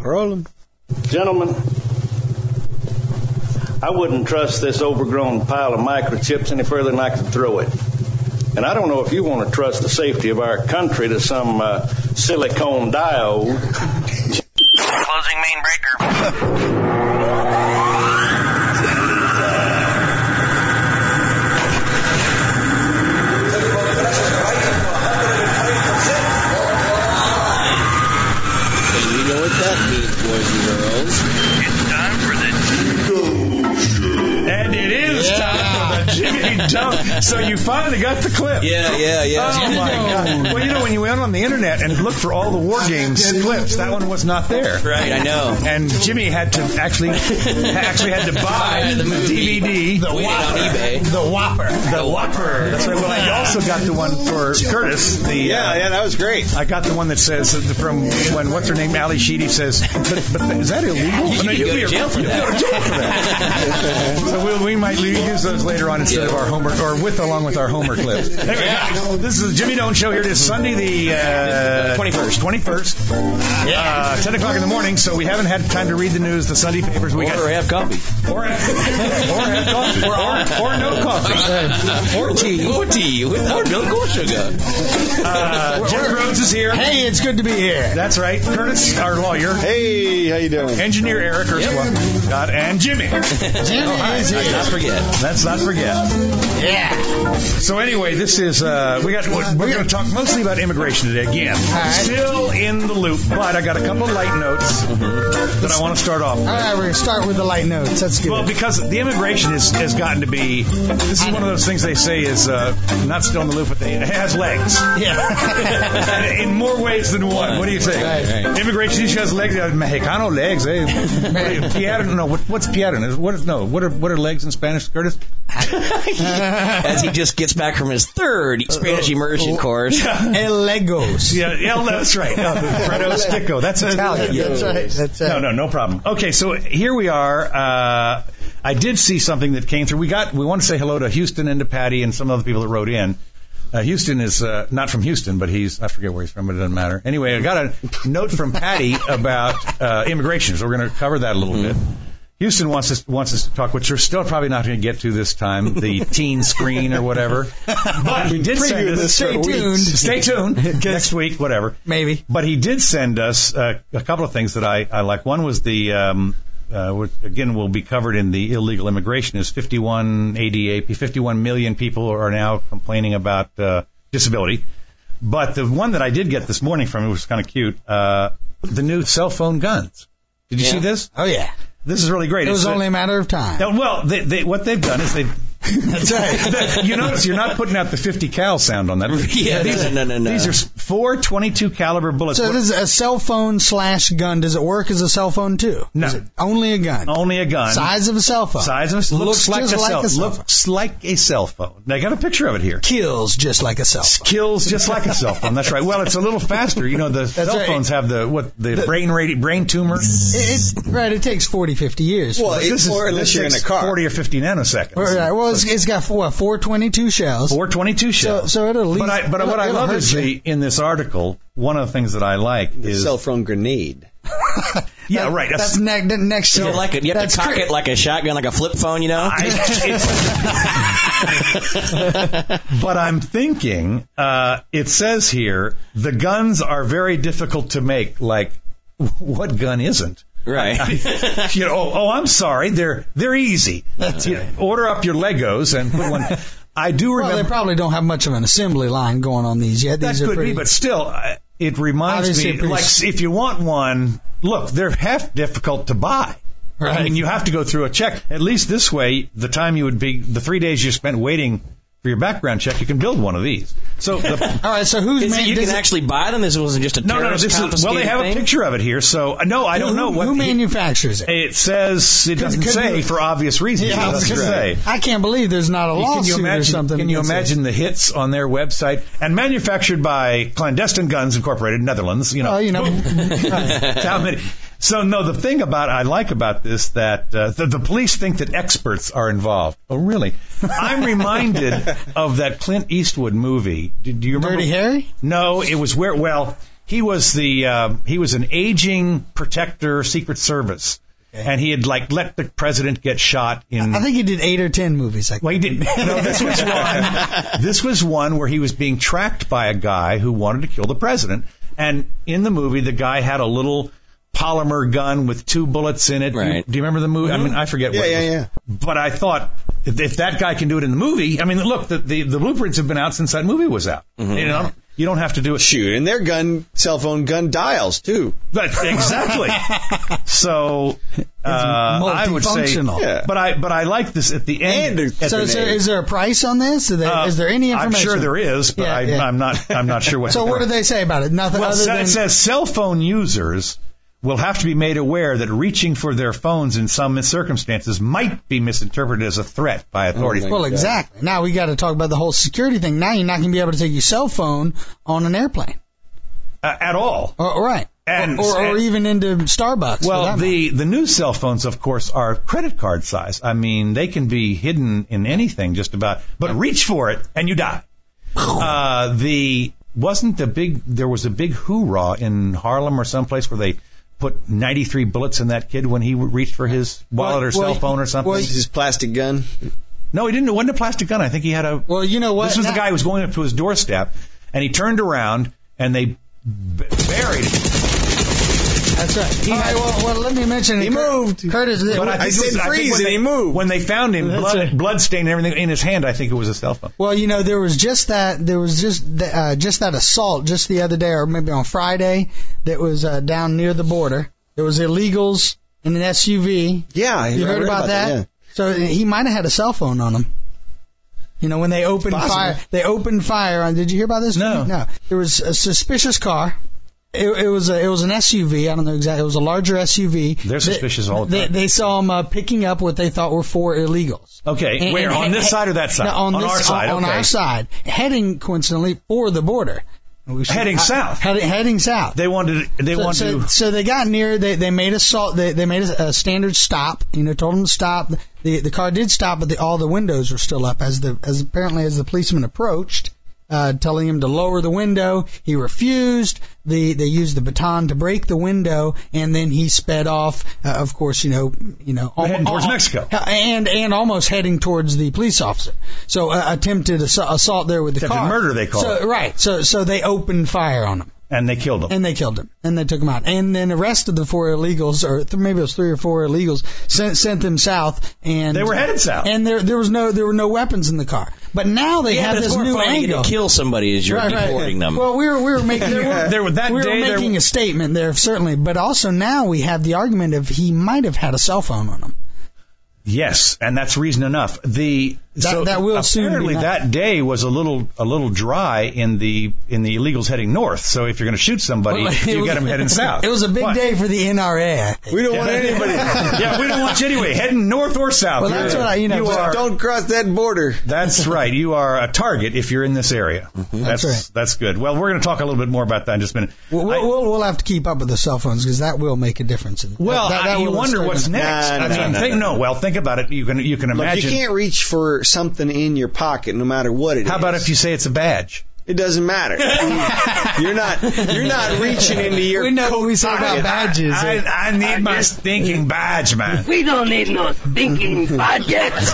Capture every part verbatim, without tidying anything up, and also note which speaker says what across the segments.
Speaker 1: Rolling.
Speaker 2: Gentlemen, I wouldn't trust this overgrown pile of microchips any further than I could throw it. And I don't know if you want to trust the safety of our country to some uh, silicone diode.
Speaker 3: Closing main breaker.
Speaker 1: You know what that means, boys and girls.
Speaker 3: It's time for the
Speaker 4: And it is
Speaker 1: Yeah.
Speaker 4: time for the Jimmy Dump. So you finally got the clip.
Speaker 1: Yeah, yeah, yeah.
Speaker 4: Oh, my God. Well, you know, when you went on the internet and looked for all the War Games clips, that one was not there.
Speaker 1: Right, I know.
Speaker 4: And Jimmy had to actually actually had to buy
Speaker 1: the movie.
Speaker 4: D V D.
Speaker 1: The Whopper. On eBay.
Speaker 5: The Whopper.
Speaker 4: The Whopper. That's right. Well, I also got the one for Curtis. The
Speaker 6: Yeah,
Speaker 4: uh,
Speaker 6: yeah, that was great.
Speaker 4: I got the one that says uh, from when what's her name, Ali Sheedy says, but, but is that illegal?
Speaker 1: You
Speaker 4: No,
Speaker 1: could go
Speaker 4: be
Speaker 1: to jail for
Speaker 4: you
Speaker 1: that.
Speaker 4: Go to jail for that. So we'll, we might use those later on instead of our Homer, or with along with our Homer clips. Anyway,
Speaker 1: Yeah.
Speaker 4: this is the Jimmy Doan Show here. It is Sunday the uh,
Speaker 1: twenty-first.
Speaker 4: twenty-first.
Speaker 1: Yeah.
Speaker 4: Uh, ten o'clock in the morning, so we haven't had time to read the news, the Sunday papers. We
Speaker 1: Or
Speaker 4: got
Speaker 1: have coffee.
Speaker 4: or, or have coffee, or, or, or no coffee, or tea.
Speaker 1: Or tea without milk or sugar.
Speaker 4: Uh, Jim Rhodes is here.
Speaker 5: Hey, it's good to be here.
Speaker 4: That's right. Curtis, our lawyer.
Speaker 6: Hey, how you doing?
Speaker 4: Engineer Eric Ursula. God, and Jimmy.
Speaker 5: Jimmy is here.
Speaker 1: Let's not forget.
Speaker 4: Let's not forget.
Speaker 5: Yeah.
Speaker 4: So anyway, this is uh, we got we're going to talk mostly about immigration today. Again,
Speaker 5: right.
Speaker 4: still in the loop, but I got a couple of light notes that I want to start off with.
Speaker 5: All right, we're going to start with the light notes. That's good.
Speaker 4: Well, because the immigration is, has gotten to be, this is one of those things they say is uh, not still in the loop, but they, it has legs.
Speaker 5: yeah.
Speaker 4: In more ways than one. What do you think?
Speaker 5: Right,
Speaker 1: right.
Speaker 4: Immigration issue has legs. Uh, Mexicano legs. Eh? Pierre, no, what, what's Pierre? What is, no, what are what are legs in Spanish, Curtis?
Speaker 1: As he just gets back from his third Spanish immersion course.
Speaker 5: El Legos.
Speaker 4: Yeah, yeah, that's right. Oh, Fredo Sticco. That's Italian.
Speaker 5: That's right. That's right.
Speaker 4: No, no, no problem. Okay, so here we are. Uh, I did see something that came through. We got. We want to say hello to Houston and to Patty and some other people that wrote in. Uh, Houston is uh, not from Houston, but he's, I forget where he's from, but it doesn't matter. Anyway, I got a note from Patty about uh, immigration, so we're going to cover that a little bit. Houston wants us wants us to talk, which we're still probably not going to get to this time, the teen screen or whatever. But he did send us.
Speaker 5: Stay tuned.
Speaker 4: Stay tuned. Next week, whatever.
Speaker 5: Maybe.
Speaker 4: But he did send us uh, a couple of things that I, I like. One was the, um, uh, which again will be covered in the illegal immigration, is fifty-one A D A P. fifty-one million people are now complaining about uh, disability. But the one that I did get this morning from it was kind of cute. Uh, the new cell phone guns. Did you
Speaker 1: Yeah.
Speaker 4: see this?
Speaker 5: Oh, yeah.
Speaker 4: This is really great.
Speaker 5: It was
Speaker 4: It's, uh,
Speaker 5: only a matter of time.
Speaker 4: uh, well, they, they, what they've done is they've.
Speaker 5: That's right.
Speaker 4: You notice you're not putting out the fifty cal sound on that.
Speaker 1: Yeah,
Speaker 4: these,
Speaker 1: no, no, no, no.
Speaker 4: These are four twenty-two caliber bullets.
Speaker 5: So this is a cell phone slash gun. Does it work as a cell phone, too?
Speaker 4: No.
Speaker 5: Is it only a gun?
Speaker 4: Only a gun.
Speaker 5: Size of a cell phone.
Speaker 4: Size of a looks,
Speaker 5: Looks
Speaker 4: like,
Speaker 5: just
Speaker 4: a,
Speaker 5: like
Speaker 4: cell,
Speaker 5: a cell phone.
Speaker 4: looks like a cell phone. Now, I got a picture of it here.
Speaker 5: Kills just like a cell phone.
Speaker 4: Kills just like a cell phone. That's right. Well, it's a little faster. You know, the cell
Speaker 5: right.
Speaker 4: phones have the what the, brain radi- brain tumor.
Speaker 5: It, it, right, it takes forty, fifty years.
Speaker 6: Well,
Speaker 4: But
Speaker 6: it's more unless
Speaker 4: this
Speaker 6: you're in a
Speaker 4: takes
Speaker 6: car.
Speaker 4: forty or fifty nanoseconds.
Speaker 5: Right, well, it's, it's got what, four twenty-two shells.
Speaker 4: four twenty-two shells.
Speaker 5: So, so it'll at least.
Speaker 4: But I, but what I
Speaker 5: it'll
Speaker 4: love
Speaker 5: hurt
Speaker 4: is
Speaker 5: you.
Speaker 4: the, in this article, one of the things that I like
Speaker 6: The
Speaker 4: is
Speaker 6: cell phone grenade.
Speaker 4: yeah, right.
Speaker 5: That's ne- the next.
Speaker 1: Is it like a, you have
Speaker 5: that's
Speaker 1: to cock
Speaker 5: cri-
Speaker 1: it like a shotgun, like a flip phone, you know?
Speaker 4: I, but I'm thinking, uh, it says here, the guns are very difficult to make. Like, what gun isn't?
Speaker 1: Right.
Speaker 4: I, you know, oh, oh, I'm sorry. They're they're easy.
Speaker 5: That's
Speaker 4: You
Speaker 5: right.
Speaker 4: know, order up your Legos and put one. I do
Speaker 5: Well,
Speaker 4: remember
Speaker 5: they probably don't have much of an assembly line going on these yet.
Speaker 4: that
Speaker 5: These are
Speaker 4: could
Speaker 5: pretty,
Speaker 4: be, but still, uh, it reminds
Speaker 5: Obviously
Speaker 4: me.
Speaker 5: pretty
Speaker 4: Like,
Speaker 5: s-
Speaker 4: if you want one, look, they're half difficult to buy. I
Speaker 5: Right.
Speaker 4: mean, you have to go through a check. At least this way, the time you would be, the three days you spent waiting for your background check, you can build one of these. So, the,
Speaker 5: All right. So who's
Speaker 1: Is
Speaker 5: man-
Speaker 1: it, you
Speaker 5: does
Speaker 1: can
Speaker 5: it-
Speaker 1: actually buy them? This wasn't just a
Speaker 4: no, no, no.
Speaker 1: terrorist
Speaker 4: This is well, they
Speaker 1: confiscated
Speaker 4: have
Speaker 1: thing?
Speaker 4: a picture of it here. So, uh, no, I don't
Speaker 5: who,
Speaker 4: know what
Speaker 5: who
Speaker 4: he-
Speaker 5: manufactures it.
Speaker 4: It says it doesn't
Speaker 5: could
Speaker 4: say
Speaker 5: be-
Speaker 4: for obvious reasons.
Speaker 5: Yeah, I
Speaker 4: it
Speaker 5: was
Speaker 4: doesn't
Speaker 5: gonna
Speaker 4: say.
Speaker 5: I can't believe there's not a
Speaker 4: Can
Speaker 5: lawsuit
Speaker 4: you imagine?
Speaker 5: or something.
Speaker 4: Can you
Speaker 5: that says-
Speaker 4: imagine the hits on their website? And manufactured by Clandestine Guns Incorporated, Netherlands. You know,
Speaker 5: Oh, you know.
Speaker 4: how many? So no, the thing about I like about this that uh, the, the police think that experts are involved. Oh, really? I'm reminded of that Clint Eastwood movie. Do, do you remember?
Speaker 5: Dirty Harry?
Speaker 4: No, it was where. Well, he was the uh, he was an aging protector, Secret Service. And he had, like, let the president get shot in...
Speaker 5: I think he did eight or ten movies like that.
Speaker 4: Well, he didn't. No, this was one. This was one where he was being tracked by a guy who wanted to kill the president. And in the movie, the guy had a little polymer gun with two bullets in it.
Speaker 1: Right.
Speaker 4: Do you remember the movie? Mm-hmm. I mean, I forget
Speaker 6: yeah,
Speaker 4: what
Speaker 6: yeah,
Speaker 4: it was.
Speaker 6: yeah.
Speaker 4: But I thought, if, if that guy can do it in the movie... I mean, look, the, the, the blueprints have been out since that movie was out. Mm-hmm. You know? You don't have to do it.
Speaker 6: Shoot, and their gun, cell phone gun dials, too.
Speaker 4: But exactly. So, uh, I would say,
Speaker 6: Yeah.
Speaker 4: but I, but I like this at the end.
Speaker 6: And
Speaker 4: at
Speaker 5: So,
Speaker 4: the
Speaker 5: so
Speaker 4: end.
Speaker 5: is there a price on this? Is there,
Speaker 4: Uh,
Speaker 5: is there any information?
Speaker 4: I'm sure there is, but
Speaker 5: Yeah,
Speaker 4: I,
Speaker 5: yeah.
Speaker 4: I'm not, I'm not sure what.
Speaker 5: So
Speaker 4: the
Speaker 5: what do
Speaker 4: price-
Speaker 5: they say about it? Nothing
Speaker 4: Well,
Speaker 5: other
Speaker 4: so
Speaker 5: than...
Speaker 4: it says cell phone users will have to be made aware that reaching for their phones in some circumstances might be misinterpreted as a threat by authorities.
Speaker 6: Oh, my
Speaker 5: Well,
Speaker 6: God.
Speaker 5: exactly. Now we got to talk about the whole security thing. Now you're not going to be able to take your cell phone on an airplane.
Speaker 4: Uh, at all.
Speaker 5: Or, right.
Speaker 4: And-
Speaker 5: or, or, or
Speaker 4: and-
Speaker 5: even into Starbucks. for
Speaker 4: Well,
Speaker 5: that matter.
Speaker 4: the, the new cell phones, of course, are credit card size. I mean, they can be hidden in anything just about, but reach for it and you die. Uh, the, wasn't the big, there was a big hoorah in Harlem or someplace where they put ninety-three bullets in that kid when he reached for his wallet or
Speaker 5: Well,
Speaker 4: cell
Speaker 5: well,
Speaker 4: phone or something?
Speaker 5: well,
Speaker 6: His plastic gun.
Speaker 4: No, he didn't. It wasn't a plastic gun. I think he had a,
Speaker 5: Well, you know what?
Speaker 4: this was
Speaker 5: Now-
Speaker 4: the guy who was going up to his doorstep and he turned around and they b- buried him.
Speaker 5: That's right. All right, well, well, let me mention it.
Speaker 6: He
Speaker 5: Cur-
Speaker 6: moved.
Speaker 5: Curtis,
Speaker 4: But
Speaker 6: I
Speaker 4: think it
Speaker 6: said
Speaker 4: was- I think
Speaker 6: freeze
Speaker 4: when
Speaker 6: and
Speaker 4: they-
Speaker 6: he moved.
Speaker 4: When they found him,
Speaker 5: That's
Speaker 4: blood,
Speaker 5: right.
Speaker 4: blood stain and everything in his hand, I think it was a cell phone.
Speaker 5: well, you know, there was just that, there was just, th- uh, just that assault just the other day, or maybe on Friday, that was, uh, down near the border. There was illegals in an S U V.
Speaker 6: Yeah, I
Speaker 5: You
Speaker 6: I
Speaker 5: heard
Speaker 6: read
Speaker 5: about, that?
Speaker 6: yeah.
Speaker 5: So he might have had a cell phone on him. You know, when they opened
Speaker 6: Possible.
Speaker 5: fire, they opened fire on, did you hear about this?
Speaker 4: No.
Speaker 5: No. There was a suspicious car. It, it was a, it was an S U V. I don't know exactly. It was a larger S U V.
Speaker 4: They're suspicious
Speaker 5: they,
Speaker 4: all the
Speaker 5: they,
Speaker 4: time.
Speaker 5: They saw him uh, picking up what they thought were four illegals.
Speaker 4: Okay,
Speaker 5: And-
Speaker 4: where?
Speaker 5: and-
Speaker 4: On this
Speaker 5: and-
Speaker 4: side or that side?
Speaker 5: No, on,
Speaker 4: On
Speaker 5: this,
Speaker 4: our side,
Speaker 5: On, on
Speaker 4: okay.
Speaker 5: our side, heading coincidentally for the border. We should-
Speaker 4: Heading
Speaker 5: I-
Speaker 4: south.
Speaker 5: Heading, heading south.
Speaker 4: They wanted. They
Speaker 5: so,
Speaker 4: wanted
Speaker 5: so,
Speaker 4: to.
Speaker 5: so they got near. They they made a salt. They they made a, a standard stop. You know, told them to stop. The the car did stop, but the, all the windows were still up as the as apparently as the policeman approached, uh, telling him to lower the window. He refused. The they used the baton to break the window, and then he sped off. Uh, of course, you know, you know,
Speaker 4: We're heading towards
Speaker 5: al-
Speaker 4: Mexico.
Speaker 5: and and almost heading towards the police officer. So uh, attempted ass- assault there with the
Speaker 4: Attempted
Speaker 5: car.
Speaker 4: murder, they call
Speaker 5: so,
Speaker 4: it.
Speaker 5: Right. So so they opened fire on him.
Speaker 4: And they killed him.
Speaker 5: And they killed him. And they took him out. And then arrested the four illegals, or th- maybe it was three or four illegals, sent sent them south. And
Speaker 4: They were headed south.
Speaker 5: And there there was no there were no weapons in the car. But now they
Speaker 1: Yeah,
Speaker 5: have
Speaker 1: but it's
Speaker 5: this
Speaker 1: more
Speaker 5: new
Speaker 1: fun to get
Speaker 5: angle.
Speaker 1: to kill somebody as you're
Speaker 5: Right, right.
Speaker 1: deporting them.
Speaker 5: Well, we were we were making
Speaker 4: There were- that
Speaker 5: we were
Speaker 4: day there-
Speaker 5: making a statement there certainly, but also now we have the argument of he might have had a cell phone on him.
Speaker 4: Yes, and that's reason enough. The
Speaker 5: That-
Speaker 4: so
Speaker 5: that will soon be
Speaker 4: apparently
Speaker 5: not-
Speaker 4: that day was a little a little dry in the in the illegals heading north. So if you're going to shoot somebody,
Speaker 5: Well, it
Speaker 4: you
Speaker 5: was-
Speaker 4: get them heading south.
Speaker 5: It was a big
Speaker 4: What?
Speaker 5: day for the N R A. I think.
Speaker 6: We don't want anybody.
Speaker 4: Yeah, we don't want you anyway. Heading north or south.
Speaker 5: Well, that's
Speaker 4: You're-
Speaker 5: what I- you know,
Speaker 4: you are,
Speaker 6: Don't cross that border.
Speaker 4: That's right. You are a target if you're in this area. That's
Speaker 5: That's right.
Speaker 4: that's good. Well, we're going to talk a little bit more about that in just a minute.
Speaker 5: We'll,
Speaker 4: I-
Speaker 5: we'll, we'll, we'll have to keep up with the cell phones because that will make a difference. In,
Speaker 4: well,
Speaker 5: that, that
Speaker 4: I, you
Speaker 5: will
Speaker 4: wonder
Speaker 5: start-
Speaker 4: what's next.
Speaker 6: Nah,
Speaker 4: I
Speaker 6: nah,
Speaker 4: mean,
Speaker 6: nah,
Speaker 4: think,
Speaker 6: nah.
Speaker 4: no. Well, think about it. You can you can
Speaker 6: Look,
Speaker 4: imagine.
Speaker 6: you can't reach for something in your pocket, no matter what it is.
Speaker 4: How about if you say it's a badge?
Speaker 6: It doesn't matter. you're not. You're not reaching into your.
Speaker 5: We know what we say
Speaker 6: coat
Speaker 5: about
Speaker 6: pocket.
Speaker 5: badges.
Speaker 4: I, I need my stinking badge, man.
Speaker 3: We don't need no stinking budgets.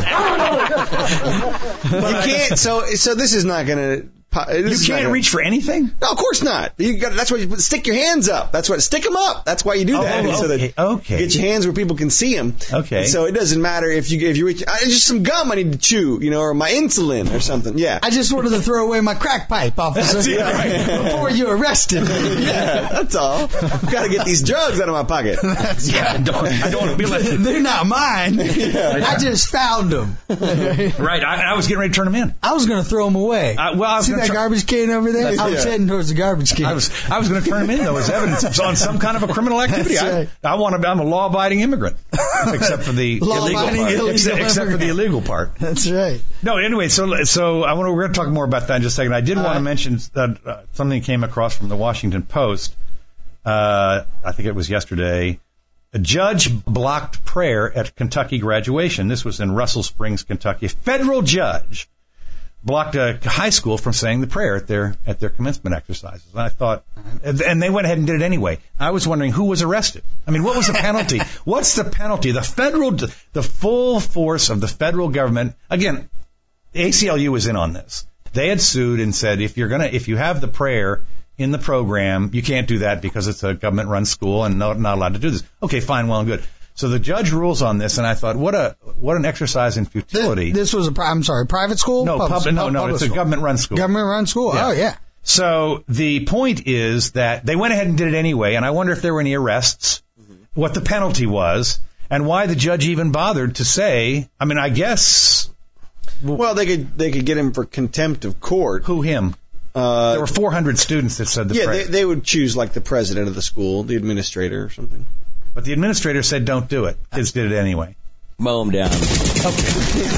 Speaker 6: You can't. So, so this is not going to.
Speaker 4: You can't reach for anything?
Speaker 6: No, of course not. You got. That's why you put- stick your hands up. That's what. Stick them up. That's why you do that.
Speaker 4: Oh,
Speaker 6: so that
Speaker 4: okay, okay.
Speaker 6: Get your hands where people can see them.
Speaker 4: Okay.
Speaker 6: So it doesn't matter if you if you reach. I, just some gum I need to chew, you know, or my insulin or something. Yeah.
Speaker 5: I just wanted to throw away my crack pipe, officer,
Speaker 6: That's it, right.
Speaker 5: before you arrested me.
Speaker 6: yeah. That's all. Got to get these drugs out of my pocket.
Speaker 4: Yeah, I don't, I don't want to be left.
Speaker 5: They're not mine. I just found them.
Speaker 4: Right, I, I was getting ready to turn them in.
Speaker 5: I was going to throw them away.
Speaker 4: Uh, well, I was
Speaker 5: See
Speaker 4: gonna
Speaker 5: that
Speaker 4: try-
Speaker 5: garbage can over there? I was
Speaker 6: Yeah.
Speaker 5: heading towards the garbage can.
Speaker 4: I was I was going to turn them in though as evidence it's on some kind of a criminal activity.
Speaker 5: That's
Speaker 4: I,
Speaker 5: right.
Speaker 4: I want to. I'm a law-abiding immigrant, except for the illegal
Speaker 5: Law-abiding
Speaker 4: part.
Speaker 5: illegal
Speaker 4: except, except for the
Speaker 5: immigrant.
Speaker 4: illegal part.
Speaker 5: That's right.
Speaker 4: No, anyway, so so I want to, we're going to talk more about that in just a second. I did
Speaker 5: All
Speaker 4: want to
Speaker 5: right.
Speaker 4: mention that uh, something came across from the Washington Post. Uh, I think it was yesterday. A judge blocked prayer at Kentucky graduation. This was in Russell Springs, Kentucky. A federal judge blocked a high school from saying the prayer at their at their commencement exercises. And I thought, and they went ahead and did it anyway. I was wondering who was arrested. I mean, what was the penalty? What's the penalty? The federal, the full force of the federal government. Again, the A C L U was in on this. They had sued and said, if you're gonna, if you have the prayer in the program, you can't do that because it's a government-run school and not, not allowed to do this. Okay, fine, well and good. So the judge rules on this, and I thought, what a what an exercise in futility.
Speaker 5: This, this was a, pri- I'm sorry, private school?
Speaker 4: No,
Speaker 5: public,
Speaker 4: pub, no,
Speaker 5: pub,
Speaker 4: no,
Speaker 5: public
Speaker 4: it's a
Speaker 5: school.
Speaker 4: government-run school.
Speaker 5: Government-run school.
Speaker 4: Yeah.
Speaker 5: Oh, yeah.
Speaker 4: So the point is that they went ahead and did it anyway, and I wonder if there were any arrests, mm-hmm. what the penalty was, and why the judge even bothered to say. I mean, I guess.
Speaker 6: Well, they could they could get him for contempt of court.
Speaker 4: Who him?
Speaker 6: Uh,
Speaker 4: there were four hundred students that said the
Speaker 6: yeah,
Speaker 4: prayer.
Speaker 6: they, they would choose like the president of the school, the administrator, or something.
Speaker 4: But the administrator said, "Don't do it." Kids did it anyway.
Speaker 1: Mow them down.
Speaker 4: Okay.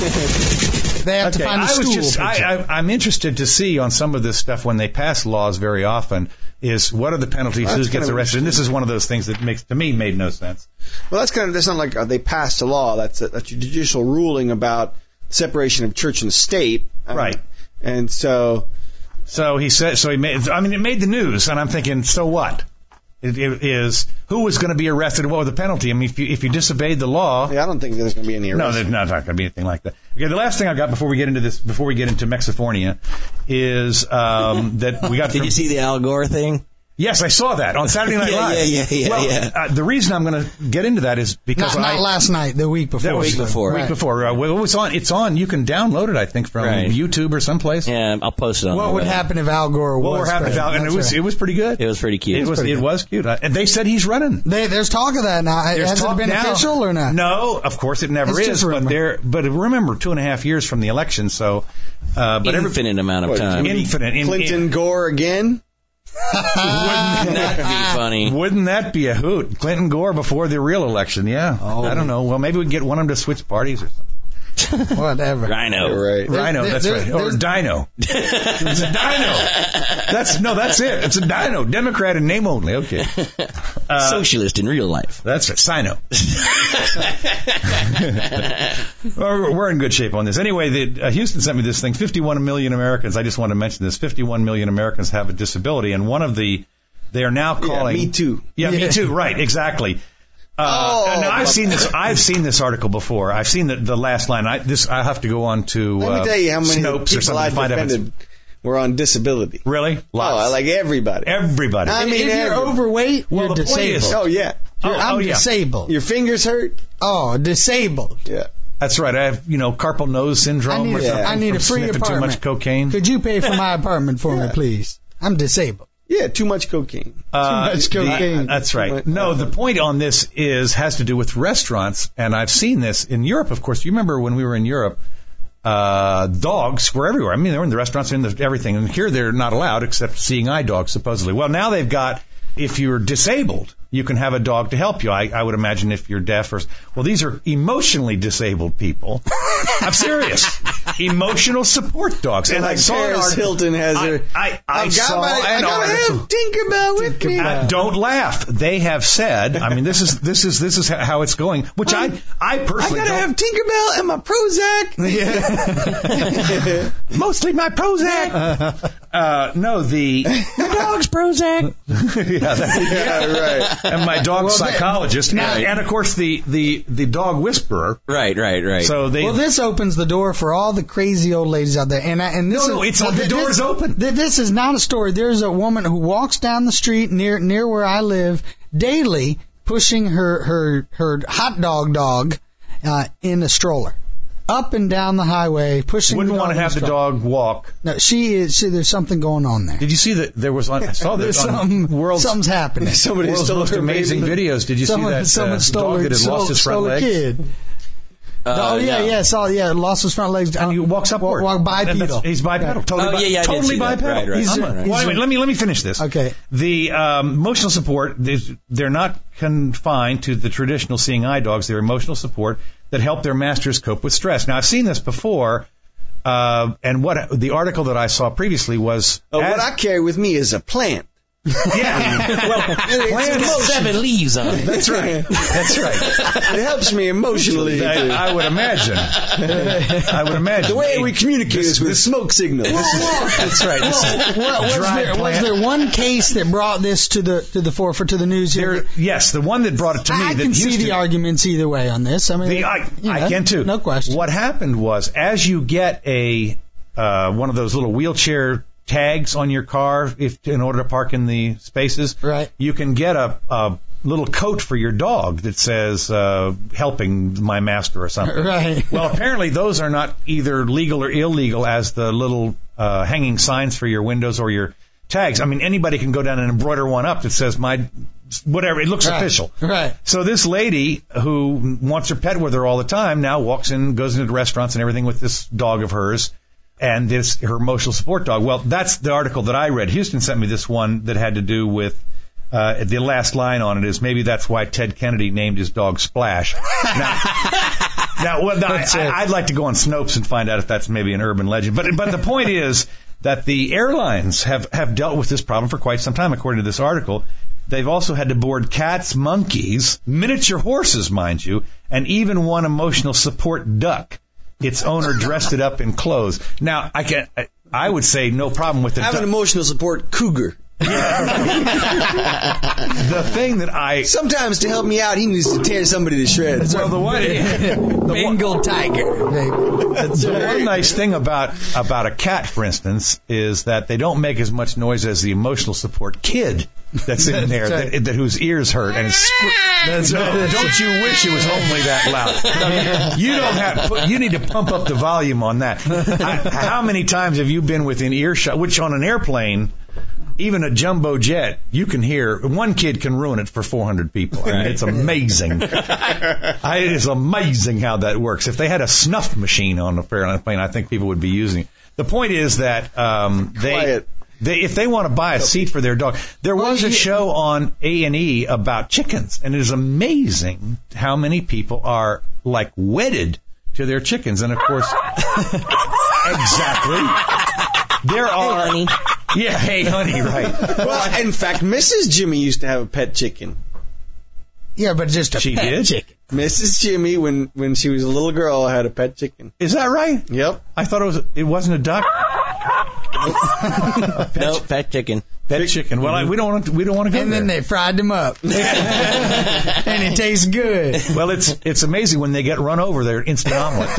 Speaker 5: They have
Speaker 4: okay.
Speaker 5: to find a
Speaker 4: I
Speaker 5: school.
Speaker 4: was just, I, I, I'm interested to see on some of this stuff when they pass laws very often is what are the penalties,
Speaker 6: well,
Speaker 4: who gets
Speaker 6: kind of
Speaker 4: arrested, and this is one of those things that makes to me made no sense.
Speaker 6: Well, that's kind of that's not like uh, they passed a law. That's a, that's a judicial ruling about separation of church and state. Um,
Speaker 4: Right.
Speaker 6: And so,
Speaker 4: so he said. So he made. I mean, it made the news, and I'm thinking, so what? It, it is who was going to be arrested and what was the penalty? I mean, if you if you disobeyed the law,
Speaker 6: yeah, I don't think there's going to be any arrest.
Speaker 4: no, there's not, not going to be anything like that. Okay, the last thing I got before we get into this, before we get into Mexifornia, is um, that we got.
Speaker 1: Did
Speaker 4: from,
Speaker 1: you see the Al Gore thing?
Speaker 4: Yes, I saw that on Saturday Night
Speaker 1: yeah,
Speaker 4: Live.
Speaker 1: Yeah, yeah, yeah,
Speaker 4: well,
Speaker 1: yeah.
Speaker 4: Uh, the reason I'm going to get into that is because
Speaker 5: not,
Speaker 4: I,
Speaker 5: not last night, the week before.
Speaker 4: The week
Speaker 5: so.
Speaker 1: before.
Speaker 4: Week
Speaker 5: Right.
Speaker 4: before. Uh, well, it's on. It's on. You can download it, I think, from
Speaker 1: Right.
Speaker 4: YouTube or someplace.
Speaker 1: Yeah, I'll post it on
Speaker 5: What
Speaker 1: the
Speaker 5: would
Speaker 1: web.
Speaker 5: happen if Al Gore
Speaker 4: What
Speaker 5: was
Speaker 4: were happening?
Speaker 5: president?
Speaker 4: And it
Speaker 5: That's
Speaker 4: was
Speaker 5: right.
Speaker 4: it was pretty good.
Speaker 1: It was pretty cute.
Speaker 4: It was
Speaker 5: pretty
Speaker 4: it
Speaker 5: good.
Speaker 4: was cute. Uh, And they said he's running.
Speaker 5: They, there's talk of that now.
Speaker 4: There's
Speaker 5: Has
Speaker 4: talk
Speaker 5: it been
Speaker 4: now.
Speaker 5: official or not?
Speaker 4: No, of course it never
Speaker 5: It's
Speaker 4: is.
Speaker 5: just a
Speaker 4: But
Speaker 5: rumor.
Speaker 4: there. But remember, two and a half years from the election, so. Uh, but every,
Speaker 1: Infinite amount of
Speaker 6: What,
Speaker 1: time.
Speaker 6: Jimmy
Speaker 4: infinite. In,
Speaker 6: Clinton
Speaker 4: in,
Speaker 6: Gore again.
Speaker 1: Wouldn't that be funny?
Speaker 4: Wouldn't that be a hoot? Clinton Gore before the real election, yeah.
Speaker 5: Oh.
Speaker 4: I don't know. Well, maybe we can get one of them to switch parties or something.
Speaker 5: Whatever.
Speaker 1: Rhino.
Speaker 6: You're right.
Speaker 4: Rhino,
Speaker 5: there-
Speaker 4: that's
Speaker 5: there-
Speaker 4: right. Or
Speaker 5: there's-
Speaker 4: Dino. It's a Dino. That's no, that's it. It's a Dino. Democrat in name only. Okay. Uh,
Speaker 1: Socialist in real life.
Speaker 4: That's right. Sino. Well, we're in good shape on this. Anyway, the, uh, Houston sent me this thing. fifty-one million Americans. I just want to mention this. fifty-one million Americans have a disability, and one of the they are now calling.
Speaker 6: Yeah, me too.
Speaker 4: Yeah,
Speaker 5: Yeah.
Speaker 4: me too. Right. Exactly. Uh,
Speaker 6: Oh,
Speaker 4: now I've
Speaker 6: but-
Speaker 4: seen this. I've seen this article before. I've seen the, the last line. I this I have to go on to
Speaker 6: Let
Speaker 4: uh,
Speaker 6: me tell you how many
Speaker 4: Snopes or
Speaker 6: people
Speaker 4: something
Speaker 6: I
Speaker 4: to find out. if it's-
Speaker 6: defended were on disability.
Speaker 4: Really? Lots.
Speaker 6: Oh, like everybody.
Speaker 4: Everybody.
Speaker 6: I mean,
Speaker 5: if you're
Speaker 6: everybody.
Speaker 5: overweight,
Speaker 4: Well,
Speaker 5: you're
Speaker 4: the point is-
Speaker 5: disabled.
Speaker 6: Oh yeah.
Speaker 5: You're-
Speaker 4: Oh,
Speaker 5: I'm
Speaker 4: oh, yeah.
Speaker 5: disabled.
Speaker 6: Your fingers hurt.
Speaker 5: Oh, disabled.
Speaker 6: Yeah.
Speaker 4: That's right. I have, you know, carpal nose syndrome
Speaker 5: I need,
Speaker 4: or something.
Speaker 5: I need
Speaker 4: from
Speaker 5: a free
Speaker 4: sniffing
Speaker 5: apartment.
Speaker 4: too much cocaine.
Speaker 5: Could you pay for my apartment for me,
Speaker 6: Yeah.
Speaker 5: please? I'm disabled.
Speaker 6: Yeah. Too much cocaine.
Speaker 4: Uh,
Speaker 5: Too much
Speaker 4: the-
Speaker 5: cocaine.
Speaker 4: that's right. No, the point on this is has to do with restaurants, and I've seen this in Europe. Of course, you remember when we were in Europe, uh, dogs were everywhere. I mean, they were in the restaurants, in the everything. And here they're not allowed except seeing eye dogs, supposedly. Well, now they've got. If you're disabled, you can have a dog to help you. I, I would imagine if you're deaf or well, these are emotionally disabled people. I'm serious. Emotional support dogs. And
Speaker 6: like
Speaker 4: I saw an
Speaker 6: Paris
Speaker 4: article-
Speaker 6: Hilton has
Speaker 4: I,
Speaker 6: her.
Speaker 4: I, I,
Speaker 6: I've got
Speaker 4: saw
Speaker 6: my, I
Speaker 4: an
Speaker 6: gotta
Speaker 4: article.
Speaker 6: have Tinkerbell with me.
Speaker 4: Uh, don't laugh. They have said. I mean, this is this is this is how it's going. Which I I
Speaker 6: I
Speaker 4: personally
Speaker 6: gotta
Speaker 4: don't-
Speaker 6: have Tinkerbell and my Prozac.
Speaker 4: mostly my Prozac. Uh, no, the
Speaker 1: My dog's Prozac.
Speaker 4: yeah, that,
Speaker 6: Yeah, right.
Speaker 4: and my dog
Speaker 5: Well, they-
Speaker 4: psychologist, and,
Speaker 1: Right.
Speaker 4: and of course the the the dog whisperer.
Speaker 1: Right, right, right.
Speaker 4: So they.
Speaker 5: Well, this opens the door for all the crazy old ladies out there. And I, and this
Speaker 4: No, no,
Speaker 5: is,
Speaker 4: it's- the
Speaker 5: th-
Speaker 4: door
Speaker 5: this-
Speaker 4: is open.
Speaker 5: th- This is not a story. There's a woman who walks down the street near near where I live daily, pushing her her her hot dog dog uh, in a stroller, up and down the highway, pushing.
Speaker 4: wouldn't
Speaker 5: the dog
Speaker 4: want to
Speaker 5: in a
Speaker 4: have the
Speaker 5: stroller.
Speaker 4: dog walk.
Speaker 5: No, she is. She, there's something going on there.
Speaker 4: Did you see that there was on? I saw
Speaker 5: There's
Speaker 4: this on
Speaker 5: something.
Speaker 4: world's
Speaker 5: Something's happening.
Speaker 6: Somebody
Speaker 4: world's
Speaker 6: stole
Speaker 4: most
Speaker 6: her
Speaker 4: amazing
Speaker 6: baby.
Speaker 4: videos. Did you
Speaker 5: someone,
Speaker 4: see that
Speaker 5: someone
Speaker 4: uh,
Speaker 5: stole
Speaker 4: dog
Speaker 5: her,
Speaker 4: that had
Speaker 5: stole,
Speaker 4: lost his front
Speaker 5: stole a
Speaker 4: leg?
Speaker 5: kid.
Speaker 1: Uh,
Speaker 5: oh yeah,
Speaker 1: no.
Speaker 5: yeah, saw yeah, lost his front legs.
Speaker 4: And he walks upward.
Speaker 5: Walk, walk
Speaker 4: And that's-
Speaker 5: bipedal.
Speaker 4: He's bipedal. Totally
Speaker 1: Oh,
Speaker 4: bi-
Speaker 1: yeah, yeah, I did
Speaker 4: totally
Speaker 1: see that.
Speaker 4: bipedal.
Speaker 1: Right, right.
Speaker 5: He's-
Speaker 1: I'm all right.
Speaker 5: he's-
Speaker 4: Well, anyway, let me let me finish this.
Speaker 5: Okay.
Speaker 4: The um, emotional support, there's- they're not confined to the traditional seeing eye dogs. They're emotional support that help their masters cope with stress. Now, I've seen this before, uh, and what the article that I saw previously was
Speaker 6: Oh,
Speaker 4: as-
Speaker 6: what I carry with me is a plant.
Speaker 4: Yeah. Well, plants
Speaker 1: Seven leaves on it.
Speaker 6: That's right.
Speaker 4: That's right.
Speaker 6: It helps me emotionally.
Speaker 4: I, I would imagine. I would imagine.
Speaker 6: The way we communicate
Speaker 4: This-
Speaker 6: is with
Speaker 4: this-
Speaker 6: smoke signals.
Speaker 4: That's right. This is
Speaker 5: What, was,
Speaker 4: dry
Speaker 5: there, was
Speaker 4: plant.
Speaker 5: there one case that brought this to the to the forefront to the news here?
Speaker 4: There, yes, the one that brought it to me.
Speaker 5: I
Speaker 4: that
Speaker 5: can see
Speaker 4: Houston-
Speaker 5: the arguments either way on this. I mean,
Speaker 4: The, I,
Speaker 5: you
Speaker 4: I
Speaker 5: know,
Speaker 4: can too.
Speaker 5: No question.
Speaker 4: What happened was, as you get a uh, one of those little wheelchair tags on your car, if in order to park in the spaces,
Speaker 5: Right.
Speaker 4: you can get a, a little coat for your dog that says uh, "Helping my master" or something.
Speaker 5: Right.
Speaker 4: Well, apparently those are not either legal or illegal as the little uh, hanging signs for your windows or your tags. I mean, anybody can go down and embroider one up that says my whatever. It looks
Speaker 5: Right.
Speaker 4: official.
Speaker 5: Right.
Speaker 4: So this lady who wants her pet with her all the time now walks in, goes into restaurants and everything with this dog of hers and this her emotional support dog. Well, that's the article that I read. Houston sent me this one that had to do with uh, the last line on it is maybe that's why Ted Kennedy named his dog Splash. Now, now well, I, I, I'd like to go on Snopes and find out if that's maybe an urban legend. But but the point is that the airlines have, have dealt with this problem for quite some time, according to this article. They've also had to board cats, monkeys, miniature horses, mind you, and even one emotional support duck. Its owner dressed it up in clothes. Now, I can I, I would say no problem with the
Speaker 6: Have
Speaker 4: duck.
Speaker 6: an emotional support cougar.
Speaker 4: The thing that I
Speaker 6: Sometimes to help me out, he needs to tear somebody to shreds.
Speaker 4: well the one
Speaker 5: Bengal tiger.
Speaker 4: the one nice thing about about a cat, for instance, is that they don't make as much noise as the emotional support kid that's in there,
Speaker 5: right.
Speaker 4: that, that whose ears hurt and is. Squ-
Speaker 5: That's
Speaker 4: no,
Speaker 5: right.
Speaker 4: don't you wish it was only that loud? I mean, you don't have. Put, you need to pump up the volume on that. I, how many times have you been within earshot? Which on an airplane, even a jumbo jet, you can hear. One kid can ruin it for four hundred people. I mean, it's amazing. I, it is amazing how that works. If they had a snuff machine on the airplane, I think people would be using it. The point is that um, they.
Speaker 6: Quiet.
Speaker 4: They, if they want to buy a seat for their dog, there was a show on A and E about chickens, and it is amazing how many people are like wedded to their chickens. And of course, exactly, there are.
Speaker 1: honey.
Speaker 4: Yeah, hey, honey, right?
Speaker 6: Well, in fact, Missus Jimmy used to have a pet chicken.
Speaker 5: Yeah, but just a
Speaker 4: She
Speaker 5: pet
Speaker 4: did?
Speaker 5: chicken.
Speaker 6: Missus Jimmy, when when she was a little girl, had a pet chicken.
Speaker 4: Is that right?
Speaker 6: Yep.
Speaker 4: I thought it was. It wasn't a duck.
Speaker 1: No, pet chicken.
Speaker 4: Pet chicken. Well, I, we don't want to. We don't want to go
Speaker 5: And
Speaker 4: there.
Speaker 5: then they fried them up. And it tastes good.
Speaker 4: Well, it's it's amazing when they get run over. They're instant omelet.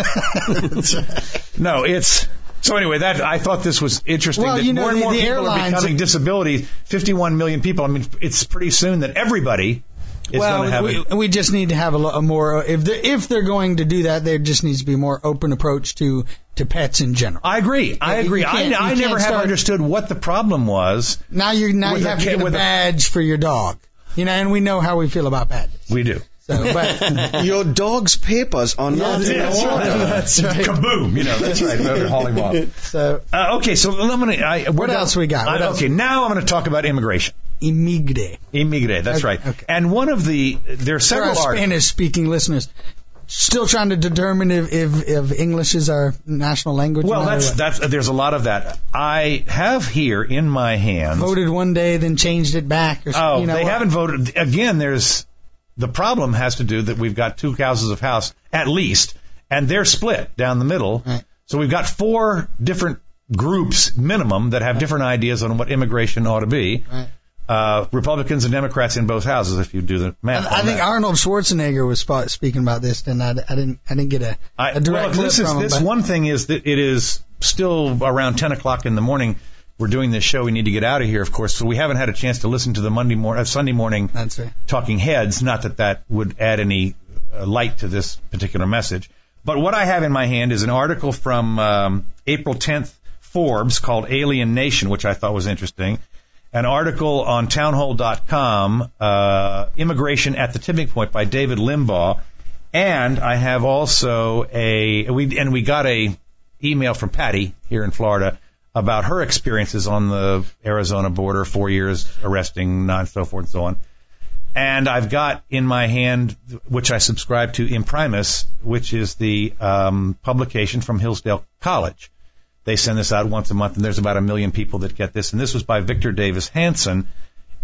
Speaker 4: No, it's so anyway. That I thought this was interesting.
Speaker 5: Well,
Speaker 4: that
Speaker 5: you know,
Speaker 4: more and
Speaker 5: the-
Speaker 4: more
Speaker 5: the
Speaker 4: people are
Speaker 5: airlines-
Speaker 4: becoming disability. Fifty-one million people. I mean, it's pretty soon that everybody is going to have
Speaker 5: Well,
Speaker 4: it.
Speaker 5: we, we just need to have a, lo- a more if they if they're going to do that, there just needs to be a more open approach to to pets in general.
Speaker 4: I agree. I
Speaker 5: You
Speaker 4: agree.
Speaker 5: can't-
Speaker 4: I, I
Speaker 5: you
Speaker 4: never
Speaker 5: can't
Speaker 4: have
Speaker 5: start-
Speaker 4: understood what the problem was.
Speaker 5: Now you now
Speaker 4: With
Speaker 5: you
Speaker 4: a
Speaker 5: have to
Speaker 4: kid-
Speaker 5: get a
Speaker 4: with a-
Speaker 5: badge for your dog. You know, and we know how we feel about badges.
Speaker 4: We do.
Speaker 5: So, but
Speaker 6: Your dog's papers are not in
Speaker 4: That's
Speaker 6: order.
Speaker 4: right.
Speaker 5: That's right.
Speaker 4: Kaboom! You know, that's right. Holly Mob.
Speaker 5: so
Speaker 4: Uh, okay, so I'm gonna. I, we're
Speaker 5: What
Speaker 4: gonna-
Speaker 5: else we got? What
Speaker 4: I-
Speaker 5: else?
Speaker 4: okay, now I'm going to talk about immigration.
Speaker 5: imigre.
Speaker 4: Immigre, that's
Speaker 5: Okay,
Speaker 4: right.
Speaker 5: okay.
Speaker 4: And one of the there are
Speaker 5: For
Speaker 4: several
Speaker 5: our
Speaker 4: articles.
Speaker 5: Spanish-speaking listeners, still trying to determine if, if if English is our national language.
Speaker 4: Well,
Speaker 5: now,
Speaker 4: that's
Speaker 5: or what?
Speaker 4: that's there's a lot of that. I have here in my hands.
Speaker 5: voted one day, then changed it back. Or,
Speaker 4: Oh,
Speaker 5: you know
Speaker 4: they
Speaker 5: what?
Speaker 4: haven't voted again. There's the problem has to do that we've got two houses of House at least, and they're split down the middle.
Speaker 5: Right.
Speaker 4: So we've got four different groups minimum that have different ideas on what immigration ought to be.
Speaker 5: Right.
Speaker 4: Uh, Republicans and Democrats in both houses, if you do the math.
Speaker 5: I
Speaker 4: on
Speaker 5: think
Speaker 4: that.
Speaker 5: Arnold Schwarzenegger was sp- speaking about this, and I, I didn't I didn't get a,
Speaker 4: I,
Speaker 5: a direct
Speaker 4: well,
Speaker 5: clip
Speaker 4: this is
Speaker 5: from him.
Speaker 4: this
Speaker 5: but-
Speaker 4: one thing is that it is still around ten o'clock in the morning. We're doing this show. We need to get out of here, of course. So we haven't had a chance to listen to the Monday morning, uh, Sunday morning
Speaker 5: That's right.
Speaker 4: Talking Heads. Not that that would add any uh, light to this particular message. But what I have in my hand is an article from um, April tenth, Forbes, called Alien Nation, which I thought was interesting. An article on townhall dot com, uh, Immigration at the Tipping Point by David Limbaugh. And I have also a, we and we got a email from Patty here in Florida about her experiences on the Arizona border, four years arresting, and so forth and so on. And I've got in my hand, which I subscribe to, Imprimis, which is the um, publication from Hillsdale College. They send this out once a month, and there's about a million people that get this. And this was by Victor Davis Hanson.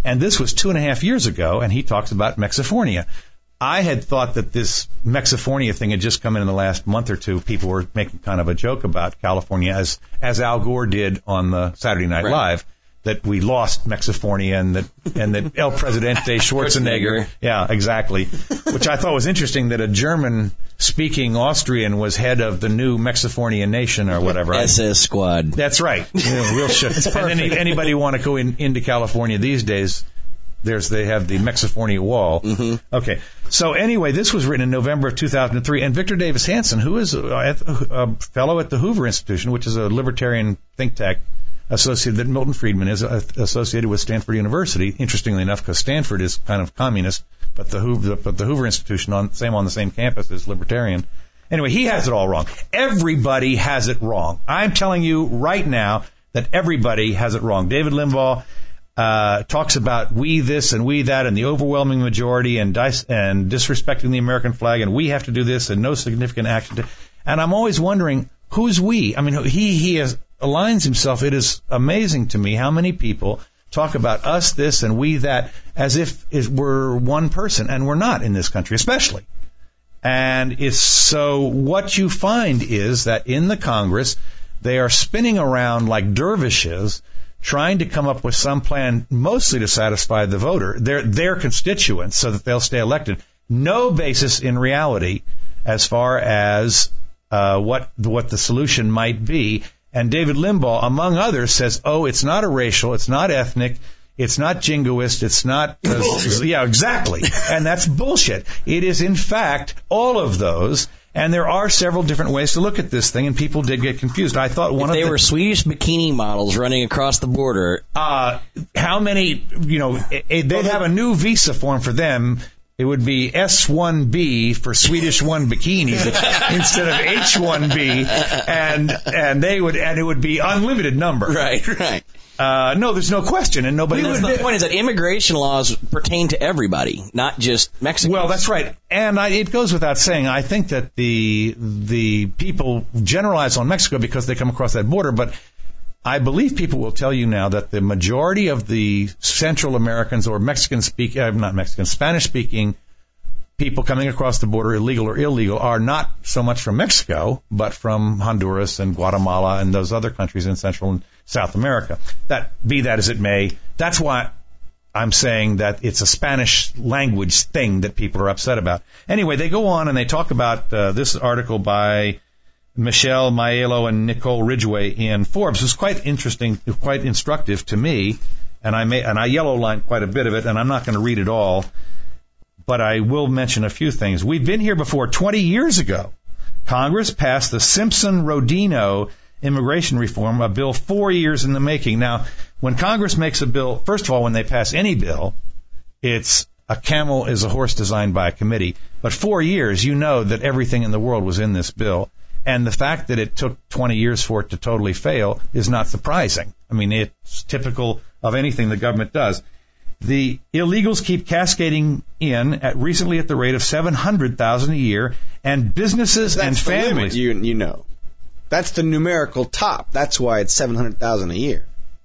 Speaker 4: And this was two and a half years ago, and he talks about Mexifornia. I had thought that this Mexifornia thing had just come in in the last month or two. People were making kind of a joke about California, as as Al Gore did on the Saturday Night
Speaker 1: Right.
Speaker 4: Live, that we lost Mexifornia and that and that El Presidente Schwarzenegger. Yeah, exactly. Which I thought was interesting, that a German-speaking Austrian was head of the new Mexifornia nation or whatever.
Speaker 1: S S Squad.
Speaker 4: That's right. Yeah, real shit. And any, anybody want to go in, into California these days, there's they have the Mexifornia Wall.
Speaker 1: Mm-hmm.
Speaker 4: Okay. So anyway, this was written in November of two thousand three, and Victor Davis Hanson, who is a, a fellow at the Hoover Institution, which is a libertarian think tank associated that Milton Friedman is associated with Stanford University. Interestingly enough, because Stanford is kind of communist, but the Hoover, but the Hoover Institution on same on the same campus is libertarian. Anyway, he has it all wrong. Everybody has it wrong. I'm telling you right now that everybody has it wrong. David Limbaugh uh, talks about we this and we that and the overwhelming majority and dis- and disrespecting the American flag and we have to do this and no significant action. To- and I'm always wondering, who's we? I mean, he he has, aligns himself. It is amazing to me how many people talk about us this and we that as if it we're one person, and we're not in this country, especially. And it's so what you find is that in the Congress, they are spinning around like dervishes, trying to come up with some plan mostly to satisfy the voter, their their constituents, so that they'll stay elected. No basis in reality as far as uh, what what the solution might be. And David Limbaugh, among others, says, oh, it's not a racial, it's not ethnic, it's not jingoist, it's not... Uh, yeah, exactly. And that's bullshit. It is, in fact, all of those... And there are several different ways to look at this thing, and people did get confused. I thought one
Speaker 1: if
Speaker 4: of
Speaker 1: they
Speaker 4: the,
Speaker 1: were Swedish bikini models running across the border.
Speaker 4: Uh, how many, you know, they'd have a new visa form for them. It would be S one B for Swedish one bikinis instead of H one B, and and they would and it would be unlimited number.
Speaker 1: Right, right.
Speaker 4: Uh, no, there's no question, and nobody
Speaker 1: That's
Speaker 4: would.
Speaker 1: the point is that immigration laws pertain to everybody, not just Mexicans.
Speaker 4: Well, that's right, and I, it goes without saying. I think that the the people generalize on Mexico because they come across that border, but I believe people will tell you now that the majority of the Central Americans or Mexican speak, uh, not Mexican, Spanish speaking people coming across the border, illegal or illegal, are not so much from Mexico, but from Honduras and Guatemala and those other countries in Central and South America. That be that as it may, that's why I'm saying that it's a Spanish language thing that people are upset about. Anyway, they go on and they talk about uh, this article by Michelle Maiello and Nicole Ridgway in Forbes. It was quite interesting, quite instructive to me, and I may, and I yellow lined quite a bit of it, and I'm not going to read it all, but I will mention a few things. We've been here before. twenty years ago, Congress passed the Simpson-Rodino immigration reform, a bill four years in the making. Now, when Congress makes a bill, first of all, when they pass any bill, it's a camel is a horse designed by a committee. But four years, you know that everything in the world was in this bill. And the fact that it took twenty years for it to totally fail is not surprising. I mean, it's typical of anything the government does. The illegals keep cascading in at recently at the rate of seven hundred thousand a year, and businesses
Speaker 6: That's
Speaker 4: and
Speaker 6: the limit,
Speaker 4: families.
Speaker 6: you, you know. That's the numerical top. That's why it's seven hundred thousand a year.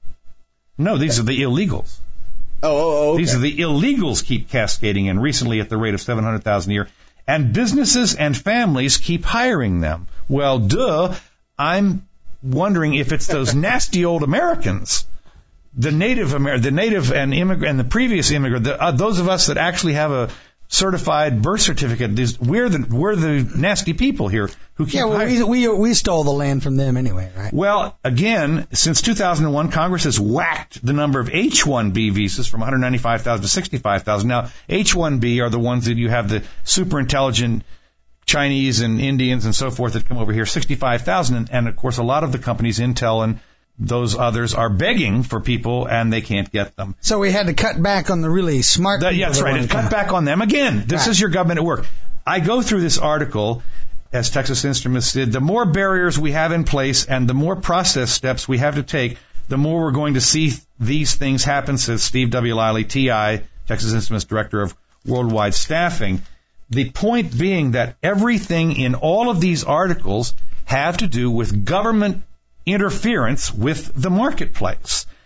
Speaker 4: No, these are the illegals.
Speaker 6: Oh, oh, oh okay.
Speaker 4: These are the illegals keep cascading in recently at the rate of seven hundred thousand a year, and businesses and families keep hiring them. Well, duh. I'm wondering if it's those nasty old Americans, the native Amer- the native and immigrant and the previous immigrant, the, uh, those of us that actually have a certified birth certificate. These, we're the we're the nasty people here who keep
Speaker 5: Yeah, well,
Speaker 4: hiring.
Speaker 5: we, we we stole the land from them anyway, right?
Speaker 4: Well, again, since two thousand one, Congress has whacked the number of H one B visas from one hundred ninety-five thousand to sixty-five thousand. Now, H one B are the ones that you have the super intelligent Chinese and Indians and so forth that come over here, sixty-five thousand. And, and, of course, a lot of the companies, Intel and those others, are begging for people, and they can't get them.
Speaker 5: So we had to cut back on the really smart
Speaker 4: That,
Speaker 5: people.
Speaker 4: yeah, that's
Speaker 5: that
Speaker 4: right.
Speaker 5: wanna
Speaker 4: And cut
Speaker 5: come.
Speaker 4: back on them. Again, this
Speaker 5: Right.
Speaker 4: is your government at work. I go through this article, as Texas Instruments did. The more barriers we have in place and the more process steps we have to take, the more we're going to see these things happen, says Steve W. Liley, T I, Texas Instruments Director of Worldwide Staffing. The point being that everything in all of these articles have to do with government interference with the marketplace.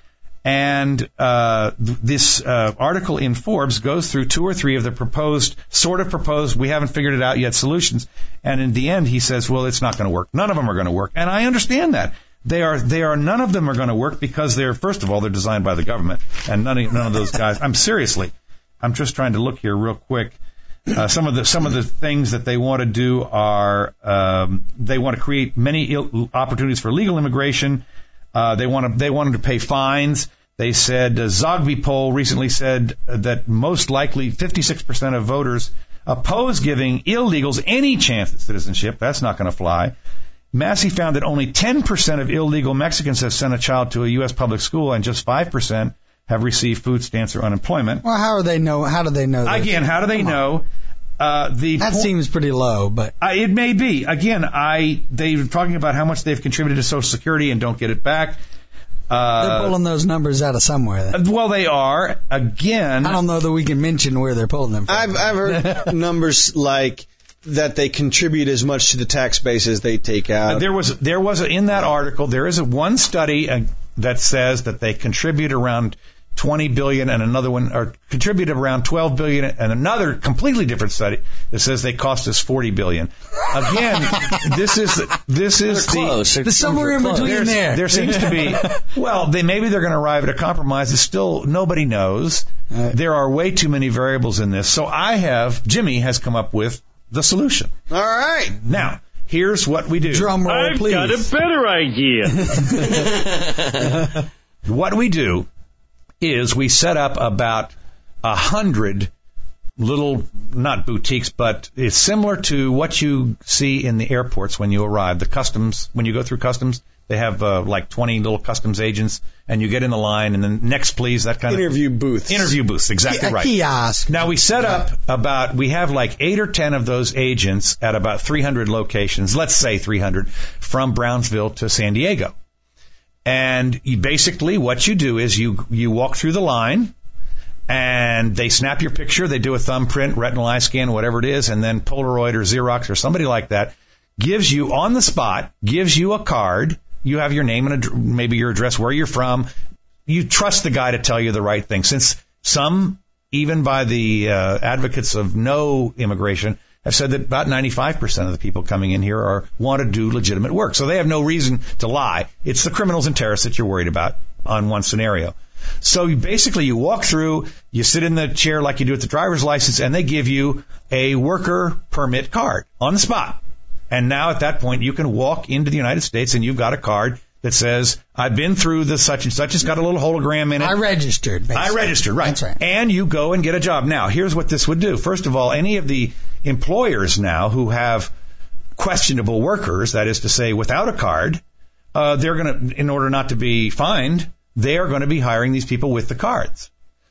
Speaker 4: And uh, th- this uh, article in Forbes goes through two or three of the proposed, sort of proposed, we haven't figured it out yet, solutions. And in the end, he says, well, it's not going to work. None of them are going to work. And I understand that. They are, they are, none of them are going to work because they're, first of all, they're designed by the government. And none of, none of those guys, I'm seriously, I'm just trying to look here real quick. Uh, some of the, some of the things that they want to do are, um, they want to create many Ill- opportunities for legal immigration. Uh, they want to, they wanted to pay fines. They said, uh, Zogby poll recently said that most likely fifty-six percent of voters oppose giving illegals any chance at citizenship. That's not going to fly. Massey found that only ten percent of illegal Mexicans have sent a child to a U S public school, and just five percent have received food stamps or unemployment.
Speaker 5: Well, how do they know? How do they know? This?
Speaker 4: Again, how do they
Speaker 5: Come
Speaker 4: know? Uh, the
Speaker 5: that po- seems pretty low, but
Speaker 4: uh, it may be. Again, I they're talking about how much they've contributed to Social Security and don't get it back. Uh,
Speaker 5: they're pulling those numbers out of somewhere. Then.
Speaker 4: Well, they are. Again,
Speaker 5: I don't know that we can mention where they're pulling them from.
Speaker 6: I've I've heard numbers like that they contribute as much to the tax base as they take out.
Speaker 4: There was there was a, in that article there is a one study uh, that says that they contribute around twenty billion, and another one or contribute around twelve billion, and another completely different study that says they cost us forty billion. Again, this is this is
Speaker 1: They're close.
Speaker 4: the
Speaker 1: They're
Speaker 5: somewhere in
Speaker 1: close.
Speaker 5: between there.
Speaker 4: There seems to be well, they maybe they're going to arrive at a compromise. It's still nobody knows.
Speaker 5: Right.
Speaker 4: There are way too many variables in this. So I have Jimmy has come up with the solution.
Speaker 6: All right.
Speaker 4: Now, here's what we do.
Speaker 5: Drum roll,
Speaker 3: I've
Speaker 5: please.
Speaker 3: got a better idea.
Speaker 4: What we do is we set up about a hundred little, not boutiques, but it's similar to what you see in the airports when you arrive. The customs, when you go through customs, they have uh, like twenty little customs agents, and you get in the line, and then next please, that kind
Speaker 6: Interview
Speaker 4: of...
Speaker 6: booths.
Speaker 4: Interview booths, exactly
Speaker 5: a
Speaker 4: right.
Speaker 5: kiosk.
Speaker 4: Now, we set up about, we have like eight or ten of those agents at about three hundred locations, let's say three hundred, from Brownsville to San Diego. And you basically what you do is you you walk through the line, and they snap your picture, they do a thumbprint, retinal eye scan, whatever it is, and then Polaroid or Xerox or somebody like that gives you, on the spot, gives you a card. You have your name and ad- maybe your address, where you're from. You trust the guy to tell you the right thing, since some, even by the uh, advocates of no immigration, have said that about ninety-five percent of the people coming in here are want to do legitimate work. So they have no reason to lie. It's the criminals and terrorists that you're worried about on one scenario. So you basically you walk through, you sit in the chair like you do at the driver's license, and they give you a worker permit card on the spot. And now at that point, you can walk into the United States and you've got a card that says, I've been through the such and such. It's got a little hologram in it.
Speaker 5: I registered. Basically.
Speaker 4: I registered, right.
Speaker 5: That's right.
Speaker 4: And you go and get a job. Now, here's what this would do. First of all, any of the employers now who have questionable workers, that is to say, without a card, uh, they're going to, in order not to be fined, they are going to be hiring these people with the cards.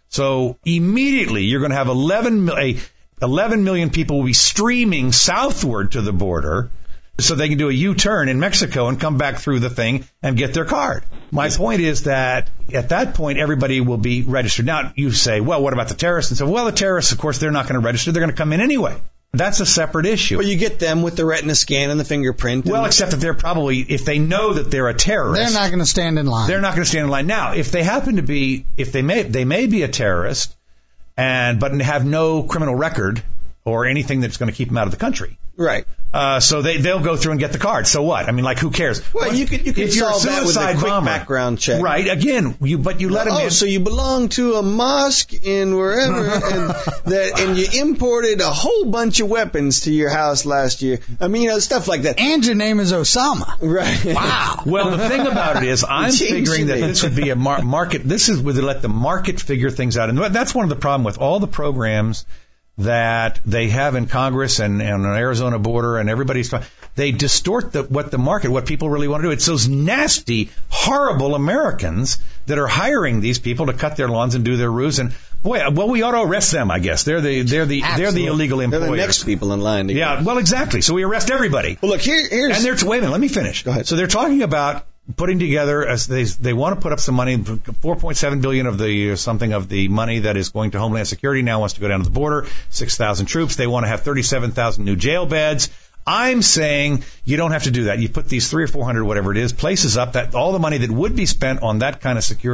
Speaker 4: So immediately you're going to have eleven, a, eleven million people will be streaming southward to the border so they can do a U-turn in Mexico and come back through the thing and get their card. My point is that at that point, everybody will be registered. Now, you say, well, what about the terrorists? And so, well, the terrorists, of course, they're not going to register. They're going to come in anyway. That's a separate issue.
Speaker 6: Well, you get them with the retina scan and the fingerprint.
Speaker 4: Well,
Speaker 6: and
Speaker 4: except that they're probably, if they know that they're a terrorist,
Speaker 5: They're not going to stand in line.
Speaker 4: they're not going to stand in line. Now, if they happen to be, if they may, they may be a terrorist, and but have no criminal record or anything that's going to keep them out of the country.
Speaker 6: Right.
Speaker 4: Uh, so they they'll go through and get the card. So what? I mean, like, who cares?
Speaker 6: Well, you could you could
Speaker 4: if you're
Speaker 6: solve
Speaker 4: a
Speaker 6: that with a
Speaker 4: suicide
Speaker 6: quick
Speaker 4: bomber,
Speaker 6: background check.
Speaker 4: right? Again, you but you let them
Speaker 6: Oh,
Speaker 4: in.
Speaker 6: so you belong to a mosque in wherever, and that, and you imported a whole bunch of weapons to your house last year. I mean, you know, stuff like that.
Speaker 5: And your name is Osama.
Speaker 6: Right.
Speaker 5: Wow.
Speaker 4: Well, the thing about it is, I'm
Speaker 6: Change
Speaker 4: figuring
Speaker 6: your
Speaker 4: that
Speaker 6: name.
Speaker 4: this would be a mar- market. This is where they let the market figure things out, and that's one of the problem with all the programs that they have in Congress and, and on Arizona border, and everybody's trying. They distort the, what the market, what people really want to do. It's those nasty, horrible Americans that are hiring these people to cut their lawns and do their roofs. And boy, well, we ought to arrest them. I guess they're the they're the
Speaker 5: Absolutely.
Speaker 4: they're the illegal
Speaker 6: They're
Speaker 4: employers.
Speaker 6: the next people in line. To
Speaker 4: Yeah, well, exactly. So we arrest everybody.
Speaker 6: Well, look here. Here's
Speaker 4: And they're wait a minute, let me finish.
Speaker 6: Go ahead.
Speaker 4: So they're talking about putting together as they they want to put up some money. four point seven billion of the uh, something of the money that is going to Homeland Security now wants to go down to the border. six thousand troops. They want to have thirty-seven thousand new jail beds. I'm saying you don't have to do that. You put these three or four hundred, whatever it is, places up that all the money that would be spent on that kind of security,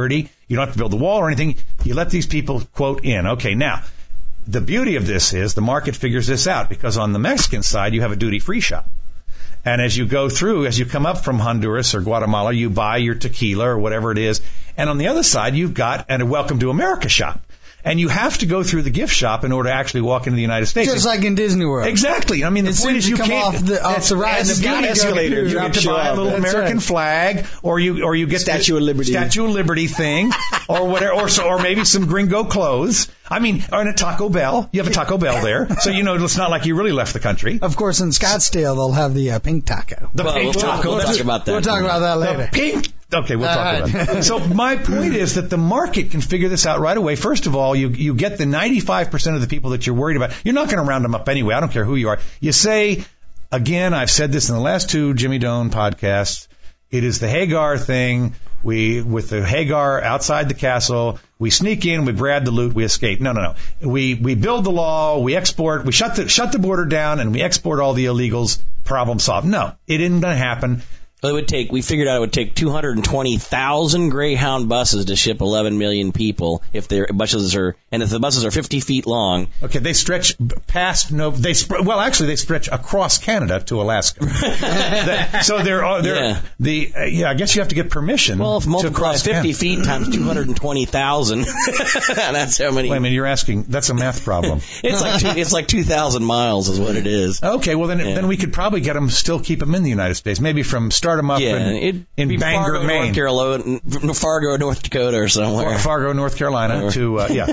Speaker 4: You don't have to build the wall or anything. You let these people, quote, in. Okay, now, the beauty of this is the market figures this out because on the Mexican side, you have a duty-free shop. And as you go through, as you come up from Honduras or Guatemala, you buy your tequila or whatever it is. And on the other side, you've got a Welcome to America shop. And you have to go through the gift shop in order to actually walk into the United States.
Speaker 5: Just like in Disney World.
Speaker 4: Exactly. I mean, the
Speaker 5: As
Speaker 4: point
Speaker 5: soon
Speaker 4: is
Speaker 5: as
Speaker 4: you
Speaker 5: you come
Speaker 4: can't.
Speaker 5: off the- off the ride,
Speaker 4: and
Speaker 5: the
Speaker 4: the beauty
Speaker 5: beauty
Speaker 4: is
Speaker 6: escalator,
Speaker 4: you
Speaker 6: you
Speaker 4: have
Speaker 6: can
Speaker 4: to buy
Speaker 6: show
Speaker 4: a little
Speaker 6: up.
Speaker 5: That's
Speaker 4: American
Speaker 5: right.
Speaker 4: flag, or you or you get
Speaker 6: Statue
Speaker 4: the
Speaker 6: of Liberty.
Speaker 4: Statue of Liberty thing, or whatever, or so, or maybe some gringo clothes. I mean, or in a Taco Bell. You have a Taco Bell there, so you know it's not like you really left the country.
Speaker 5: Of course, in Scottsdale, they'll have the uh, pink taco.
Speaker 4: The
Speaker 1: Well,
Speaker 4: pink
Speaker 1: we'll talk-
Speaker 4: taco.
Speaker 1: we'll
Speaker 4: that's-
Speaker 1: talk about that.
Speaker 5: We'll talk about that
Speaker 4: The
Speaker 5: later.
Speaker 4: pink. Okay, we'll
Speaker 5: All
Speaker 4: talk
Speaker 5: right.
Speaker 4: about it. So my point is that the market can figure this out right away. First of all, you you get the ninety-five percent of the people that you're worried about. You're not going to round them up anyway. I don't care who you are. You say, again, I've said this in the last two Jimmy Doan podcasts. It is the Hagar thing. We, with the Hagar outside the castle, we sneak in, we grab the loot, we escape. No, no, no. We we build the law, we export, we shut the shut the border down, and we export all the illegals. Problem solved. No, it isn't going to happen.
Speaker 1: Well, it would take, we figured out it would take two hundred twenty thousand Greyhound buses to ship eleven million people if their buses are, and if the buses are fifty feet long.
Speaker 4: Okay, they stretch past no. They sp- well, actually, they stretch across Canada to Alaska. That- so they're, uh, they're
Speaker 1: Yeah.
Speaker 4: the uh, yeah. I guess you have to get permission.
Speaker 1: Well, if
Speaker 4: to
Speaker 1: multiply
Speaker 4: cross
Speaker 1: fifty
Speaker 4: Canada.
Speaker 1: feet times two hundred twenty thousand, that's how many.
Speaker 4: Wait a minute, you're asking. That's a math problem.
Speaker 1: It's like two, it's like two thousand miles is what it is.
Speaker 4: Okay, well then
Speaker 1: Yeah.
Speaker 4: then we could probably get them, still keep them in the United States. Maybe from start them up
Speaker 1: Yeah,
Speaker 4: in,
Speaker 1: it'd
Speaker 4: in
Speaker 1: be
Speaker 4: Bangor,
Speaker 1: Fargo,
Speaker 4: Maine,
Speaker 1: North Carolina, Fargo, North Dakota, or somewhere.
Speaker 4: Far- Fargo, North Carolina.
Speaker 1: Or-
Speaker 4: To uh, yeah.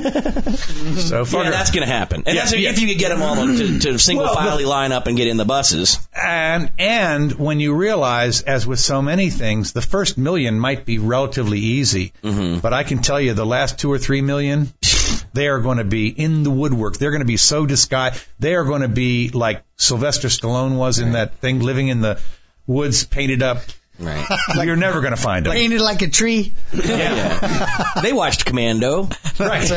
Speaker 4: So Fargo,
Speaker 1: Yeah, that's going to happen. And
Speaker 4: Yeah,
Speaker 1: that's
Speaker 4: yeah.
Speaker 1: if you could get them all to, to single
Speaker 4: Well,
Speaker 1: filely
Speaker 4: the-
Speaker 1: line up and get in the buses.
Speaker 4: And and when you realize, as with so many things, the first million might be relatively easy,
Speaker 1: Mm-hmm.
Speaker 4: but I can tell you the last two or three million, they are going to be in the woodwork. They're going to be so disguised. They are going to be like Sylvester Stallone was in that thing, living in the woods, painted up.
Speaker 1: Right.
Speaker 4: You're never going to find them.
Speaker 5: Painted like a tree.
Speaker 1: Yeah. They watched Commando.
Speaker 4: Right.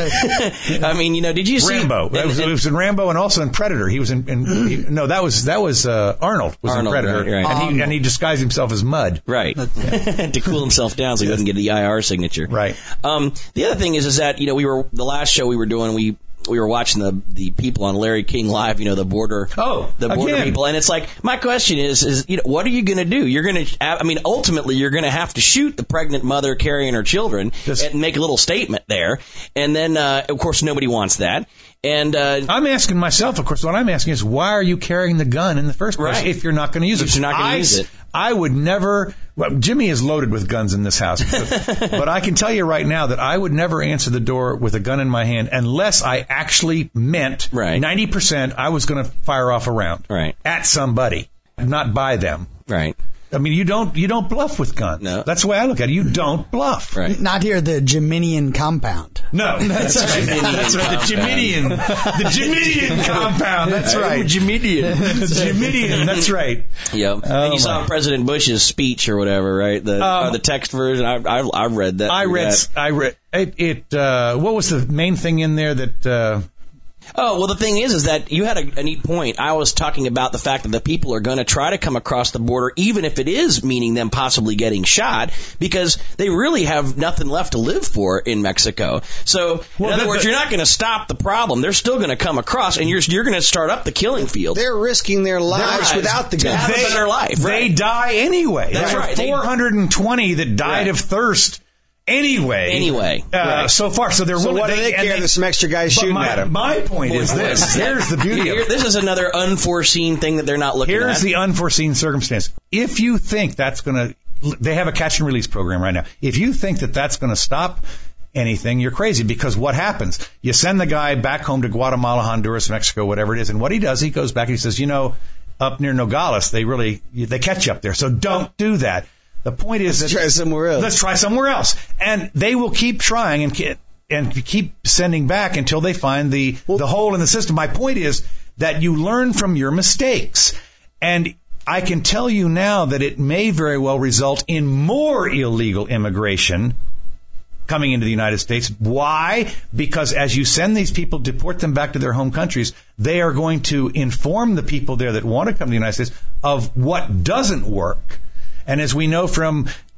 Speaker 1: I mean, you know, did you see
Speaker 4: Rambo. That was, it was in Rambo and also in Predator. He was in, in he, no, that was that was uh, Arnold was
Speaker 1: Arnold,
Speaker 4: in Predator,
Speaker 1: right, right.
Speaker 4: and he and he disguised himself as mud.
Speaker 1: Right. To cool himself down so he doesn't get the I R signature.
Speaker 4: Right.
Speaker 1: Um, the other thing is, is that, you know, we were, the last show we were doing, we, we were watching the, the people on Larry King Live, you know, the border,
Speaker 4: Oh,
Speaker 1: the border
Speaker 4: again.
Speaker 1: people. And it's like, my question is, is, you know, what are you going to do? You're going to, I mean, ultimately, you're going to have to shoot the pregnant mother carrying her children
Speaker 4: Just-
Speaker 1: and make a little statement there. And then, uh, of course, nobody wants that. And, uh,
Speaker 4: I'm asking myself, of course, what I'm asking is, why are you carrying the gun in the first place
Speaker 1: Right.
Speaker 4: if you're not going to use
Speaker 1: If
Speaker 4: it?
Speaker 1: you're not gonna
Speaker 4: I,
Speaker 1: use it.
Speaker 4: I would never. Well, Jimmy is loaded with guns in this house, but, but I can tell you right now that I would never answer the door with a gun in my hand unless I actually meant
Speaker 1: Right.
Speaker 4: ninety percent I was going to fire off a round
Speaker 1: Right.
Speaker 4: at somebody, not by them.
Speaker 1: right.
Speaker 4: I mean, you don't you don't bluff with guns.
Speaker 1: No.
Speaker 4: That's the way I look at it. You don't bluff.
Speaker 1: Right.
Speaker 5: Not here, the Geminian compound.
Speaker 4: No, that's right. That's right. The Geminian, the Geminian compound. That's right.
Speaker 1: Geminian.
Speaker 4: Geminian. That's right.
Speaker 1: Yep.
Speaker 4: Oh,
Speaker 1: and you saw
Speaker 4: my.
Speaker 1: President Bush's speech or whatever, right? The,
Speaker 4: Um,
Speaker 1: or the text version. I, I, I read that.
Speaker 4: I read.
Speaker 1: that.
Speaker 4: I read. It. it uh, what was the main thing in there that? Uh,
Speaker 1: Oh, well, the thing is, is that you had a, a neat point. I was talking about the fact that the people are going to try to come across the border, even if it is meaning them possibly getting shot, because they really have nothing left to live for in Mexico. So,
Speaker 4: Well,
Speaker 1: in other
Speaker 4: the-
Speaker 1: words,
Speaker 4: the-
Speaker 1: you're not going to stop the problem. They're still going to come across, and you're you're going to start up the killing field.
Speaker 6: They're risking their lives
Speaker 1: lives
Speaker 6: without the
Speaker 1: to
Speaker 6: gun.
Speaker 1: have a better life.
Speaker 4: They
Speaker 1: Right.
Speaker 4: die anyway.
Speaker 1: That's
Speaker 4: there
Speaker 1: right.
Speaker 4: were
Speaker 1: They-
Speaker 4: four hundred twenty that died
Speaker 1: Right.
Speaker 4: of thirst anyway.
Speaker 1: Anyway,
Speaker 4: Uh,
Speaker 1: right.
Speaker 4: So far, so they're
Speaker 6: So
Speaker 4: willing-
Speaker 6: what do they
Speaker 4: and
Speaker 6: care? There's some extra guys
Speaker 4: but
Speaker 6: shooting
Speaker 4: my,
Speaker 6: at them.
Speaker 4: My point is this. Here's the beauty of
Speaker 1: Here-
Speaker 4: it.
Speaker 1: This is another unforeseen thing that they're not looking at.
Speaker 4: Here's the unforeseen circumstance. If you think that's going to, they have a catch and release program right now. If you think that that's going to stop anything, you're crazy, because what happens? You send the guy back home to Guatemala, Honduras, Mexico, whatever it is, and what he does, he goes back and he says, you know, up near Nogales, they really, they catch you up there, so don't do that. The point is
Speaker 6: Let's
Speaker 4: that
Speaker 6: try somewhere else.
Speaker 4: let's try somewhere else, and they will keep trying and ke- and keep sending back until they find the the hole in the system. My point is that you learn from your mistakes, and I can tell you now that it may very well result in more illegal immigration coming into the United States. Why? Because as you send these people, deport them back to their home countries, they are going to inform the people there that want to come to the United States of what doesn't work. And as we know from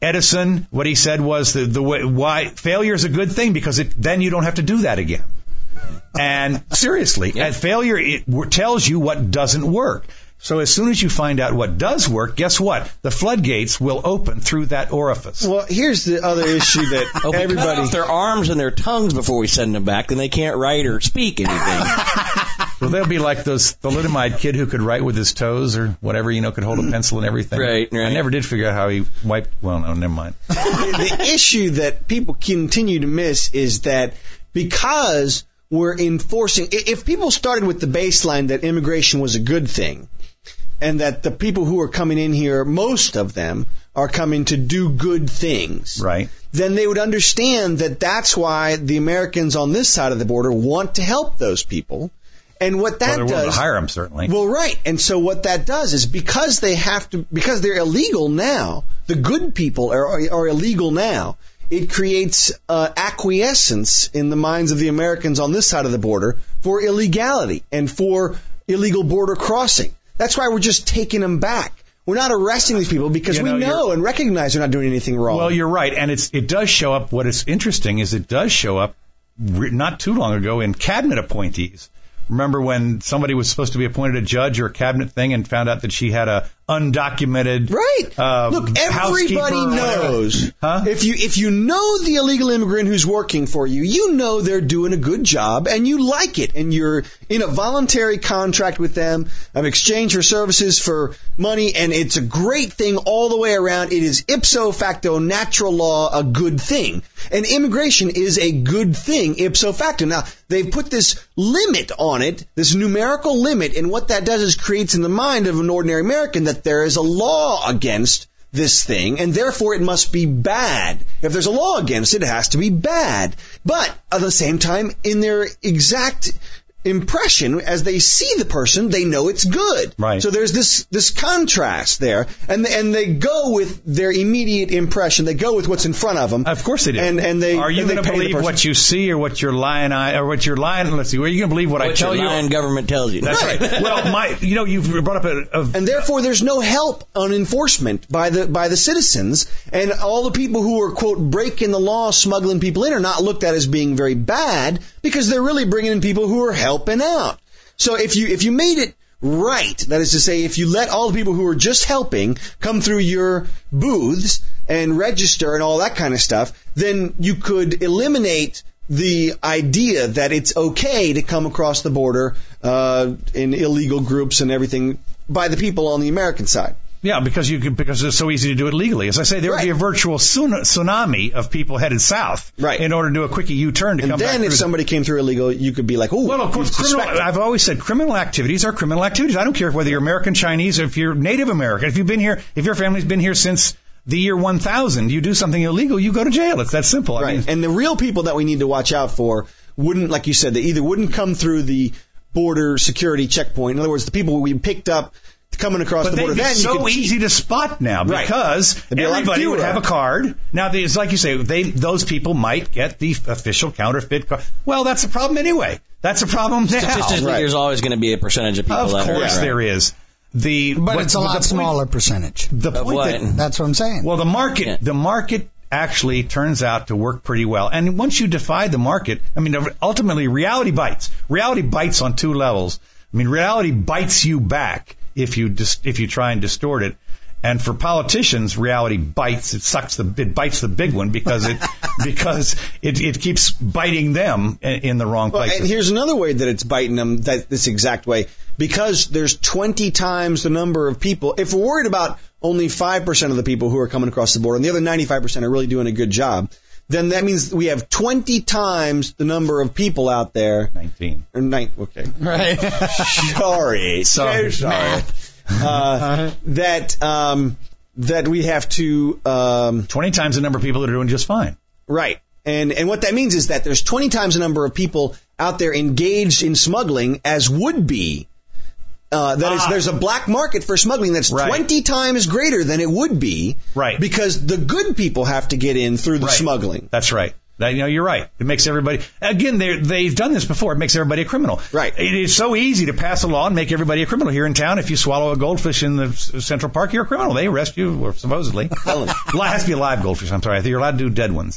Speaker 4: Edison, what he said was the, the way, why failure is a good thing because it, then you don't have to do that again. And seriously,
Speaker 1: Yeah.
Speaker 4: and failure it w- tells you what doesn't work. So as soon as you find out what does work, guess what? The floodgates will open through that orifice.
Speaker 6: Well, here's the other issue that
Speaker 1: Oh, we cut
Speaker 6: everybody.
Speaker 1: off their arms and their tongues before we send them back, then they can't write or speak anything.
Speaker 4: Well, they'll be like those thalidomide kid who could write with his toes or whatever, you know, could hold a pencil and everything.
Speaker 1: Right, right.
Speaker 4: I never did figure out how he wiped. Well, no, never mind.
Speaker 6: The issue that people continue to miss is that because we're enforcing, i- if people started with the baseline that immigration was a good thing, and that the people who are coming in here, most of them, are coming to do good things,
Speaker 4: Right.
Speaker 6: then they would understand that that's why the Americans on this side of the border want to help those people. And what that
Speaker 4: Well, they're willing
Speaker 6: does,
Speaker 4: to hire him, certainly.
Speaker 6: well, right. And so what that does is because they have to, because they're illegal now, the good people are, are, are illegal now. It creates uh, acquiescence in the minds of the Americans on this side of the border for illegality and for illegal border crossing. That's why we're just taking them back. We're not arresting these people because
Speaker 4: You
Speaker 6: we
Speaker 4: know,
Speaker 6: know
Speaker 4: you're-
Speaker 6: and recognize they're not doing anything wrong.
Speaker 4: Well, you're right, and it's it does show up. What is interesting is it does show up re- not too long ago in cabinet appointees. Remember when somebody was supposed to be appointed a judge or a cabinet thing and found out that she had a undocumented
Speaker 6: Right.
Speaker 4: uh,
Speaker 6: Look,
Speaker 4: housekeeper
Speaker 6: everybody
Speaker 4: or whatever?
Speaker 6: knows.
Speaker 4: Huh?
Speaker 6: If you if you know the illegal immigrant who's working for you, you know they're doing a good job and you like it, and you're in a voluntary contract with them of exchange for services for money, and it's a great thing all the way around. It is ipso facto, natural law, a good thing. And immigration is a good thing ipso facto. Now, they've put this limit on it, this numerical limit, and what that does is creates in the mind of an ordinary American that there is a law against this thing, and therefore it must be bad. If there's a law against it, it has to be bad. But at the same time, in their exact impression, as they see the person, they know it's good.
Speaker 4: Right.
Speaker 6: So there's this this contrast there, and and they go with their immediate impression. They go with what's in front of them.
Speaker 4: Of course they do.
Speaker 6: And and they
Speaker 4: are you
Speaker 6: and they
Speaker 4: going to
Speaker 6: pay the
Speaker 4: believe
Speaker 6: person.
Speaker 4: what you see or what your lying eye or what your lying? Let's see. Are you going to believe what, I
Speaker 1: What
Speaker 4: tell
Speaker 1: your
Speaker 4: you?
Speaker 1: lying government tells you.
Speaker 4: That's right. Well, my, you know, you've brought up a, a
Speaker 6: And therefore, there's no help on enforcement by the by the citizens, and all the people who are quote breaking the law, smuggling people in, are not looked at as being very bad because they're really bringing in people who are helping out. So if you if you made it right, that is to say, if you let all the people who are just helping come through your booths and register and all that kind of stuff, then you could eliminate the idea that it's okay to come across the border uh, in illegal groups and everything by the people on the American side.
Speaker 4: Yeah, because you can, because it's so easy to do it legally. As I say, there would be a
Speaker 6: Right.
Speaker 4: virtual tsun- tsunami of people headed south
Speaker 6: Right.
Speaker 4: in order to do a quickie U-turn to
Speaker 6: And
Speaker 4: come back.
Speaker 6: then
Speaker 4: through
Speaker 6: if
Speaker 4: the-
Speaker 6: somebody came through illegal, you could be like, oh,
Speaker 4: well, of course, criminal, I've always said criminal activities are criminal activities. I don't care whether you're American, Chinese, or if you're Native American. If you've been here, if your family's been here since the year one thousand, you do something illegal, you go to jail. It's that simple. I
Speaker 6: Right.
Speaker 4: mean,
Speaker 6: And the real people that we need to watch out for wouldn't, like you said, they either wouldn't come through the border security checkpoint. In other words, the people we picked up coming across
Speaker 4: but
Speaker 6: the
Speaker 4: they'd
Speaker 6: border.
Speaker 4: be
Speaker 6: Then you
Speaker 4: so
Speaker 6: could
Speaker 4: easy to spot now
Speaker 6: Right.
Speaker 4: because
Speaker 6: There'd be a lot
Speaker 4: everybody would
Speaker 6: fewer.
Speaker 4: have a card. Now, it's like you say, they those people might get the official counterfeit card. Well, that's a problem anyway. That's a problem now.
Speaker 1: Statistically,
Speaker 6: Right.
Speaker 1: there's always going to be a percentage of people
Speaker 4: Of
Speaker 1: that
Speaker 4: course
Speaker 1: are.
Speaker 4: there is. The
Speaker 5: But
Speaker 4: what-
Speaker 5: it's a
Speaker 4: the
Speaker 5: lot
Speaker 4: point-
Speaker 5: smaller percentage.
Speaker 4: The
Speaker 1: Of
Speaker 4: point
Speaker 1: what?
Speaker 4: that
Speaker 5: That's what I'm saying.
Speaker 4: Well, the market,
Speaker 1: Yeah.
Speaker 4: the market actually turns out to work pretty well. And once you defy the market, I mean, ultimately, reality bites. Reality bites on two levels. I mean, reality bites you back if you dis- if you try and distort it. And for politicians, reality bites. It sucks the it bites the big one because it because it it keeps biting them in, in the wrong
Speaker 6: Well,
Speaker 4: places.
Speaker 6: and here's another way that it's biting them that this exact way. Because there's twenty times the number of people. If we're worried about only five percent of the people who are coming across the border and the other ninety-five percent are really doing a good job, then that means we have twenty times the number of people out there.
Speaker 4: Nineteen.
Speaker 6: Or nine, okay.
Speaker 5: Right.
Speaker 6: Sorry.
Speaker 4: Sorry.
Speaker 6: So sorry. Uh, that, um, that we have to, um,
Speaker 4: Twenty times the number of people that are doing just fine.
Speaker 6: right. And, and what that means is that there's twenty times the number of people out there engaged in smuggling as would be. Uh, that is,
Speaker 4: Ah.
Speaker 6: there's a black market for smuggling that's
Speaker 4: Right.
Speaker 6: twenty times greater than it would be.
Speaker 4: Right.
Speaker 6: Because the good people have to get in through the
Speaker 4: Right.
Speaker 6: smuggling.
Speaker 4: That's right. That, you know, you're right. It makes everybody, again, they they've done this before. It makes everybody a criminal.
Speaker 6: Right.
Speaker 4: It is so easy to pass a law and make everybody a criminal. Here in town, if you swallow a goldfish in the Central Park, you're a criminal. They arrest you, or supposedly. It has to be a live goldfish. I'm sorry. I think you're allowed to do dead ones.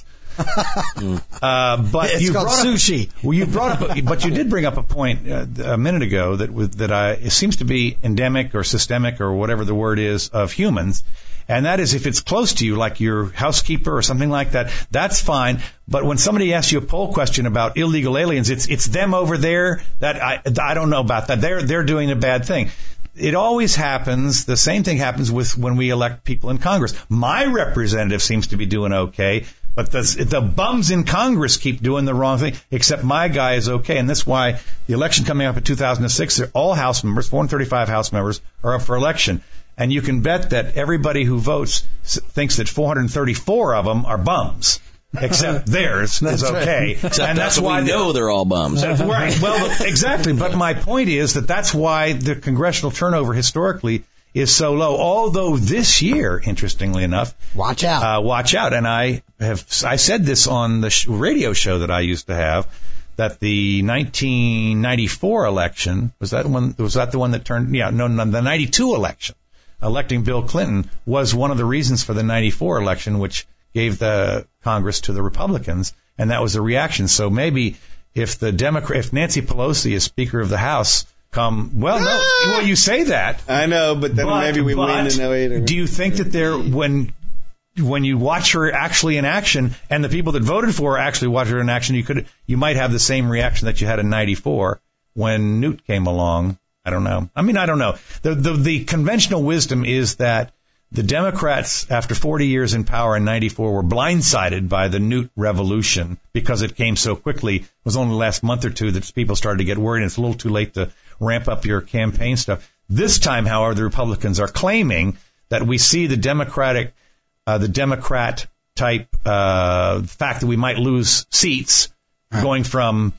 Speaker 4: uh, but
Speaker 5: it's
Speaker 4: you
Speaker 5: called
Speaker 4: brought
Speaker 5: sushi.
Speaker 4: Up, well, you brought up, a, but you did bring up a point uh, a minute ago that with, that I, it seems to be endemic or systemic or whatever the word is of humans. And that is, if it's close to you, like your housekeeper or something like that, that's fine. But when somebody asks you a poll question about illegal aliens, it's it's them over there that I I don't know about that. They're they're doing a bad thing. It always happens. The same thing happens with when we elect people in Congress. My representative seems to be doing okay, but the the bums in Congress keep doing the wrong thing. Except my guy is okay, and that's why the election coming up in two thousand six, all House members, four hundred thirty-five House members, are up for election. And you can bet that everybody who votes thinks that four hundred thirty-four of them are bums, except theirs is okay.
Speaker 1: Right. Except
Speaker 4: and
Speaker 1: that's,
Speaker 4: that's why
Speaker 1: we
Speaker 4: they,
Speaker 1: know they're all bums.
Speaker 4: Right. Well, exactly. But my point is that that's why the congressional turnover historically is so low. Although this year, interestingly enough,
Speaker 5: watch out,
Speaker 4: uh, watch out. And I have I said this on the sh- radio show that I used to have, that the nineteen ninety-four election was that one was that the one that turned yeah no, no the ninety-two election. Electing Bill Clinton was one of the reasons for the ninety-four election, which gave the Congress to the Republicans, and that was the reaction. So maybe if the Democrat, if Nancy Pelosi is Speaker of the House, come well, no, well you say that.
Speaker 6: I know, but then
Speaker 4: but,
Speaker 6: maybe we win in oh eight. Or,
Speaker 4: do you think that there when when you watch her actually in action, and the people that voted for her actually watch her in action, you could you might have the same reaction that you had in ninety-four when Newt came along? I don't know. I mean, I don't know. The, the the conventional wisdom is that the Democrats, after forty years in power in ninety-four, were blindsided by the Newt revolution because it came so quickly. It was only the last month or two that people started to get worried, and it's a little too late to ramp up your campaign stuff. This time, however, the Republicans are claiming that we see the Democratic, uh, the Democrat type uh, fact that we might lose seats, right, going from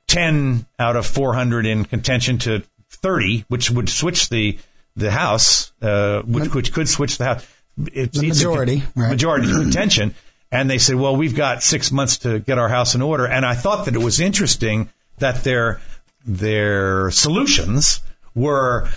Speaker 4: ten out of four hundred in contention to thirty, which would switch the the House, uh, which, which could switch the House. It's
Speaker 5: the majority,
Speaker 4: con-
Speaker 5: right.
Speaker 4: majority contention. And they said, well, we've got six months to get our house in order. And I thought that it was interesting that their their solutions were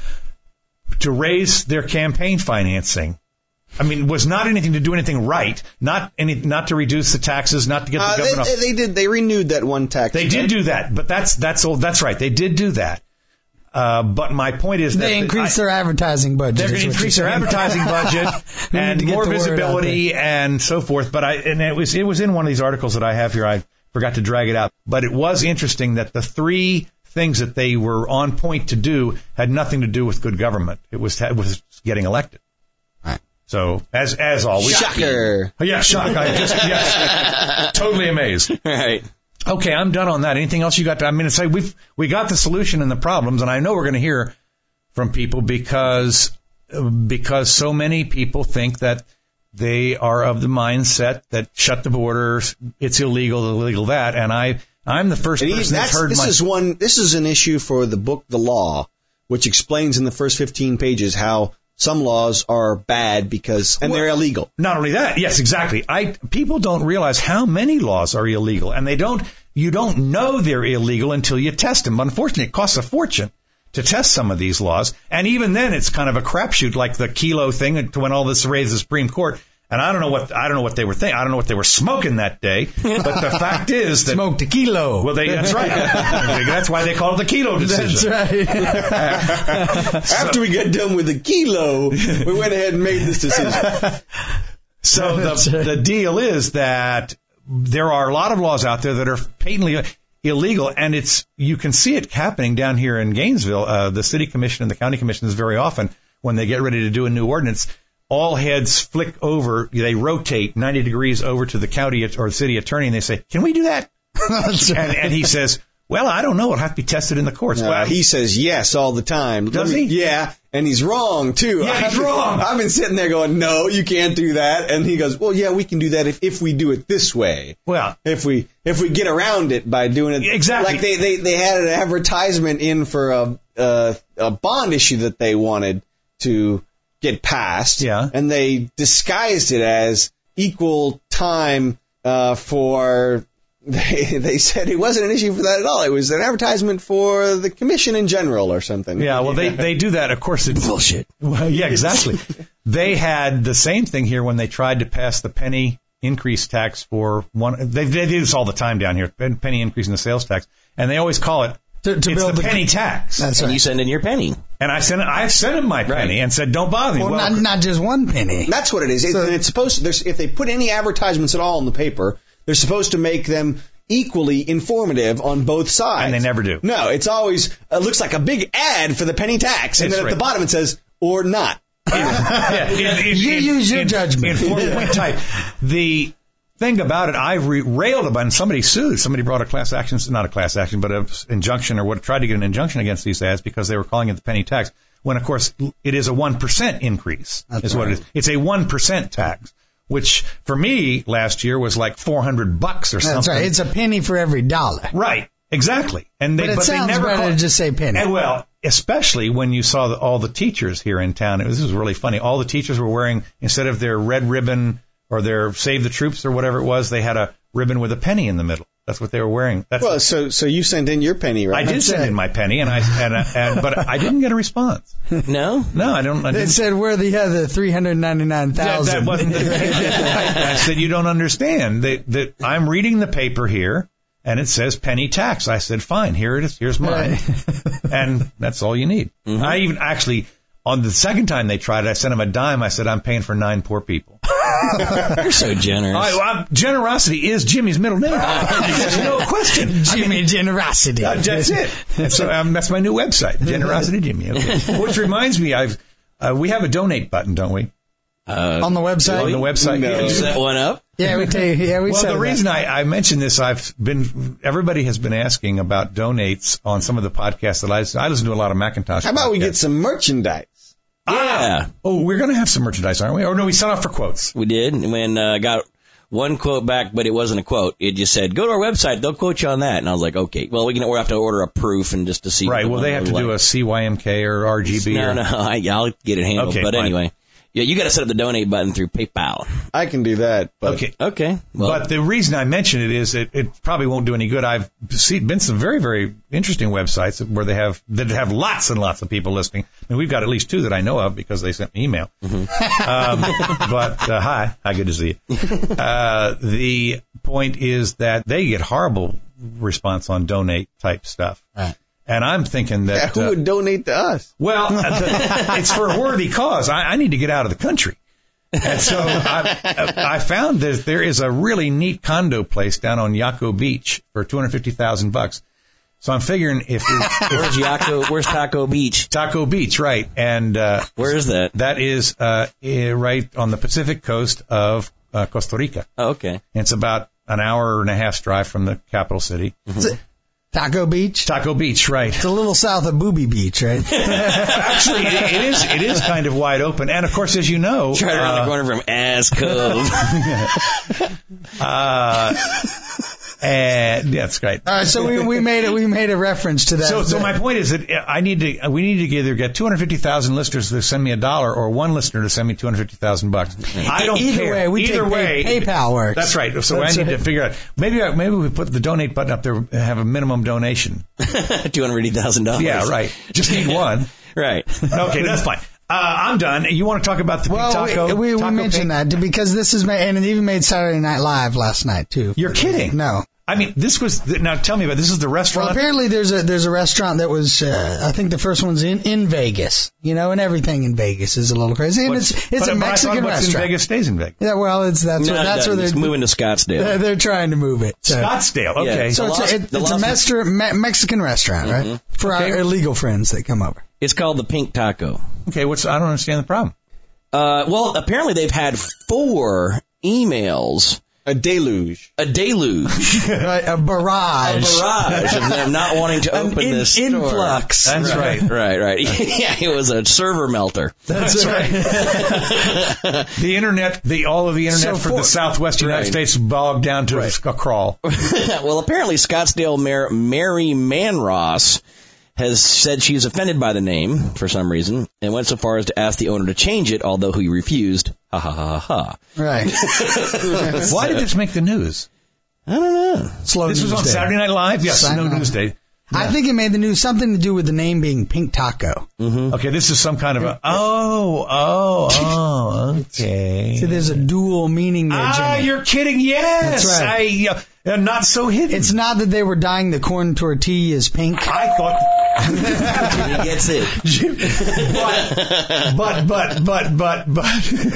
Speaker 4: to raise their campaign financing. I mean, it was not anything to do anything right, not any, not to reduce the taxes, not to get the
Speaker 6: uh,
Speaker 4: government
Speaker 6: they,
Speaker 4: off.
Speaker 6: they did. They renewed that one tax.
Speaker 4: They did do that, but that's that's all. That's right. They did do that. Uh, but my point is that
Speaker 5: they increased
Speaker 4: I,
Speaker 5: their advertising budget.
Speaker 4: They're going to increase their advertising budget and more visibility and so forth. But I and it was it was in one of these articles that I have here. I forgot to drag it out, but it was interesting that the three things that they were on point to do had nothing to do with good government. It was it was getting elected.
Speaker 6: Right.
Speaker 4: So as as always,
Speaker 6: shocker.
Speaker 4: Yeah, shock. I just yes, totally amazed.
Speaker 1: Right.
Speaker 4: Okay, I'm done on that. Anything else you got to, I mean, it's like we've, we got the solution and the problems, and I know we're going to hear from people because, because so many people think that they are of the mindset that shut the borders, it's illegal, illegal that, and I, I'm the first
Speaker 6: and
Speaker 4: person that's,
Speaker 6: that's
Speaker 4: heard
Speaker 6: this
Speaker 4: my...
Speaker 6: is one, this is an issue for the book, The Law, which explains in the first fifteen pages how some laws are bad because, and
Speaker 4: well,
Speaker 6: they're illegal.
Speaker 4: Not only that, yes, exactly. I people don't realize how many laws are illegal, and they don't. You don't know they're illegal until you test them. Unfortunately, it costs a fortune to test some of these laws, and even then, it's kind of a crapshoot, like the kilo thing. When all this raised the Supreme Court, and I don't know what I don't know what they were thinking. I don't know what they were smoking that day. But the fact is that
Speaker 5: smoked a kilo.
Speaker 4: Well, they that's right. That's why they call it the kilo decision.
Speaker 5: That's right.
Speaker 6: After we got done with the kilo, we went ahead and made this decision.
Speaker 4: So the the deal is that there are a lot of laws out there that are patently illegal, and it's you can see it happening down here in Gainesville. Uh, the city commission and the county commissions very often, when they get ready to do a new ordinance, all heads flick over, they rotate ninety degrees over to the county or city attorney, and they say, can we do that?
Speaker 5: That's right.
Speaker 4: and, and he says, well, I don't know. It'll have to be tested in the courts.
Speaker 6: No,
Speaker 4: well,
Speaker 6: he says yes all the time.
Speaker 4: Does
Speaker 6: me,
Speaker 4: he?
Speaker 6: Yeah, and he's wrong, too.
Speaker 4: Yeah,
Speaker 6: I've
Speaker 4: he's
Speaker 6: been,
Speaker 4: wrong.
Speaker 6: I've been sitting there going, no, you can't do that. And he goes, well, yeah, we can do that if, if we do it this way.
Speaker 4: Well,
Speaker 6: if we if we get around it by doing it.
Speaker 4: Exactly.
Speaker 6: Like they, they, they had an advertisement in for a, a, a bond issue that they wanted to get passed.
Speaker 4: Yeah.
Speaker 6: And they disguised it as equal time uh, for they they said it wasn't an issue for that at all. It was an advertisement for the commission in general or something.
Speaker 4: Yeah, well, they, they do that. Of course, it's bullshit. Well, yeah, exactly. They had the same thing here when they tried to pass the penny increase tax for one. They, they do this all the time down here, penny increase in the sales tax, and they always call it to, to it's build the, the penny tax.
Speaker 5: That's
Speaker 1: and
Speaker 5: right.
Speaker 1: you send in your penny.
Speaker 4: And I sent I sent him my penny right. and said, "Don't bother me."
Speaker 5: Well,
Speaker 4: well
Speaker 5: not, not just one penny.
Speaker 6: That's what it is. So, it, it's supposed to, there's, if they put any advertisements at all in the paper, they're supposed to make them equally informative on both sides.
Speaker 4: And they never do.
Speaker 6: No, it's always uh, looks like a big ad for the penny tax, and
Speaker 4: it's
Speaker 6: then
Speaker 4: right.
Speaker 6: at the bottom it says or not.
Speaker 4: yeah, in, in,
Speaker 5: you
Speaker 4: in,
Speaker 5: use your
Speaker 4: in,
Speaker 5: judgment.
Speaker 4: In four-point type. The thing about it, I re- railed about, and somebody sued. Somebody brought a class action, not a class action, but an injunction, or what tried to get an injunction against these ads because they were calling it the penny tax. When, of course, it is a one percent increase.
Speaker 5: That's
Speaker 4: is
Speaker 5: right.
Speaker 4: what it is. It's a one percent tax, which for me last year was like four hundred bucks or something.
Speaker 5: That's right. It's a penny for every dollar.
Speaker 4: Right. Exactly. And they,
Speaker 5: but it
Speaker 4: but
Speaker 5: sounds
Speaker 4: they never
Speaker 5: better
Speaker 4: call,
Speaker 5: to just say penny.
Speaker 4: And well, especially when you saw the, all the teachers here in town. It was, this was really funny. All the teachers were wearing, instead of their red ribbon or their Save the Troops or whatever it was, they had a ribbon with a penny in the middle. That's what they were wearing. That's
Speaker 6: well, so so you sent in your penny, right?
Speaker 4: I did
Speaker 6: That's
Speaker 4: send
Speaker 6: it.
Speaker 4: in my penny, and I and, and but I didn't get a response.
Speaker 1: No,
Speaker 4: no, I don't. I
Speaker 5: It
Speaker 4: didn't.
Speaker 5: said we're the other three hundred ninety nine
Speaker 4: That,
Speaker 5: thousand.
Speaker 4: that wasn't. The, I, I said you don't understand that that I'm reading the paper here, and it says penny tax. I said fine, here it is. Here's mine,
Speaker 5: Right.
Speaker 4: and that's all you need.
Speaker 1: Mm-hmm.
Speaker 4: I even actually on the second time they tried it, I sent them a dime. I said I'm paying for nine poor people.
Speaker 1: You're so generous.
Speaker 4: I, I, generosity is Jimmy's middle name. There's no question.
Speaker 5: Jimmy Generosity.
Speaker 4: Uh, that's it. So um, that's my new website, Generosity Jimmy. Okay. Which reminds me, I've uh, we have a donate button, don't we?
Speaker 1: Uh,
Speaker 5: On the website?
Speaker 4: On the website.
Speaker 6: No.
Speaker 1: you
Speaker 4: Yeah.
Speaker 1: set one up?
Speaker 5: Yeah, we tell you, yeah, we
Speaker 4: Well,
Speaker 5: said
Speaker 4: the
Speaker 5: that.
Speaker 4: reason I, I mentioned this, I've been, everybody has been asking about donates on some of the podcasts that I listen. I listen to a lot of Macintosh.
Speaker 6: How about we
Speaker 4: podcasts.
Speaker 6: get some merchandise?
Speaker 1: Yeah,
Speaker 4: Ah, oh, we're going to have some merchandise, aren't we? Or no, we set off for quotes.
Speaker 1: we did. And when uh, got one quote back, but it wasn't a quote. It just said, "Go to our website; they'll quote you on that." And I was like, "Okay, well, we can. We have to order a proof and just to see."
Speaker 4: Right.
Speaker 1: what
Speaker 4: Well,
Speaker 1: the
Speaker 4: they have to
Speaker 1: like.
Speaker 4: do a C Y M K or R G B.
Speaker 1: No,
Speaker 4: or,
Speaker 1: no, I, I'll get it handled.
Speaker 4: Okay,
Speaker 1: but
Speaker 4: fine.
Speaker 1: anyway, yeah, you got to set up the donate button through PayPal.
Speaker 6: I can do that. But
Speaker 4: Okay.
Speaker 1: Okay. Well,
Speaker 4: But the reason I mention it is it, it probably won't do any good. I've seen, been some very, very interesting websites where they have that have lots and lots of people listening. I mean, we've got at least two that I know of because they sent me email.
Speaker 1: Mm-hmm.
Speaker 4: Um, but uh, hi, hi, good to see you. Uh, the point is that they get horrible response on donate type stuff.
Speaker 5: Right.
Speaker 4: And I'm thinking
Speaker 6: yeah,
Speaker 4: that
Speaker 6: who
Speaker 4: uh,
Speaker 6: would donate to us?
Speaker 4: well, it's for a worthy cause. I, I need to get out of the country. And so I, I found that there is a really neat condo place down on Yaco Beach for two hundred fifty thousand bucks. So I'm figuring if, if
Speaker 1: where's Yaco? Where's Taco Beach?
Speaker 4: Taco Beach, right? And uh,
Speaker 1: Where is that?
Speaker 4: that is uh, eh, right on the Pacific coast of uh, Costa Rica.
Speaker 1: Oh, okay.
Speaker 4: And it's about an hour and a half's drive from the capital city.
Speaker 5: Taco Beach?
Speaker 4: Taco Beach, right?
Speaker 5: It's a little south of Booby Beach, right?
Speaker 4: Actually, it, it is. It is kind of wide open, and of course, as you know,
Speaker 1: It's right around
Speaker 4: uh,
Speaker 1: the corner from Ass Cove.
Speaker 4: uh, and yeah, that's great.
Speaker 5: All right, so we, we made it. We made a reference to that.
Speaker 4: So, so my point is that I need to, we need to either get two hundred fifty thousand listeners to send me a dollar, or one listener to send me two hundred fifty thousand bucks. I don't
Speaker 5: Either
Speaker 4: care.
Speaker 5: way, we
Speaker 4: either
Speaker 5: take
Speaker 4: way,
Speaker 5: pay, PayPal works.
Speaker 4: That's right. So
Speaker 5: That's
Speaker 4: I need
Speaker 5: right.
Speaker 4: to figure out. Maybe, I- maybe we put the donate button up there. and Have a minimum donation.
Speaker 1: Two hundred eighty thousand dollars.
Speaker 4: Yeah, right. Just need one.
Speaker 1: Right.
Speaker 4: Okay, that's fine. Uh, I'm done. You want to talk about the
Speaker 5: Well,
Speaker 4: taco?
Speaker 5: we, we, we
Speaker 4: taco
Speaker 5: mentioned
Speaker 4: pig?
Speaker 5: that because this is made, and it even made Saturday Night Live last night too.
Speaker 4: You're kidding.
Speaker 5: No.
Speaker 4: I mean, this was now. Tell me about this. Is the
Speaker 5: Well,
Speaker 4: restaurant?
Speaker 5: apparently there's a there's a restaurant that was uh, I think the first one's in in Vegas. You know, and everything in Vegas is a little crazy, and
Speaker 4: What's-
Speaker 5: it's it's
Speaker 4: but,
Speaker 5: a
Speaker 4: but I
Speaker 5: Mexican
Speaker 4: thought what's
Speaker 5: restaurant.
Speaker 4: in Vegas stays in Vegas.
Speaker 5: Yeah, well, it's that's
Speaker 1: No,
Speaker 5: where
Speaker 1: it
Speaker 5: that's where
Speaker 1: doesn't.
Speaker 5: they're
Speaker 1: It's moving to Scottsdale.
Speaker 5: They're, they're trying to move it. So,
Speaker 4: Scottsdale. Okay.
Speaker 1: Yeah.
Speaker 5: so
Speaker 1: The
Speaker 5: it's,
Speaker 1: Las-
Speaker 5: a, it,
Speaker 1: the
Speaker 5: it's a
Speaker 1: Las-
Speaker 5: Mester, me, Mexican restaurant, right? For
Speaker 4: Okay.
Speaker 5: our illegal friends that come over.
Speaker 1: It's called the Pink Taco.
Speaker 4: Okay. What's? I don't understand the problem.
Speaker 1: Uh, well, apparently they've had four emails,
Speaker 6: A deluge.
Speaker 1: a deluge,
Speaker 5: Right, a
Speaker 1: a
Speaker 5: barrage.
Speaker 1: barrage of them not wanting to
Speaker 5: An
Speaker 1: open
Speaker 5: in-
Speaker 1: this store.
Speaker 5: influx.
Speaker 4: That's right.
Speaker 1: Right, right. Yeah, it was a server melter.
Speaker 4: That's right. The internet, the all of the internet
Speaker 5: So
Speaker 4: for
Speaker 5: for-
Speaker 4: the Southwest United
Speaker 1: Right.
Speaker 4: States bogged down to
Speaker 1: Right.
Speaker 4: a crawl.
Speaker 1: Well, apparently Scottsdale Mayor Mary Manross has said she's offended by the name for some reason and went so far as to ask the owner to change it, although he refused. Ha ha ha ha.
Speaker 5: Right.
Speaker 4: Why did this make the news?
Speaker 1: I don't know.
Speaker 5: Slow
Speaker 4: This
Speaker 5: news
Speaker 4: was on
Speaker 5: day.
Speaker 4: Saturday Night Live? Yes,
Speaker 5: Saturday
Speaker 4: no
Speaker 5: Night.
Speaker 4: news day.
Speaker 5: I think it made the news something to do with the name being Pink Taco.
Speaker 1: Mm-hmm.
Speaker 4: Okay, this is some kind of a, oh, oh, oh, okay.
Speaker 5: See, there's a dual meaning there,
Speaker 4: Ah,
Speaker 5: Jimmy.
Speaker 4: you're kidding. Yes.
Speaker 5: That's right.
Speaker 4: I, uh, not so hidden.
Speaker 5: It's not that they were dyeing the corn tortillas pink.
Speaker 4: I thought,
Speaker 1: He gets it.
Speaker 4: but, but, but, but, but,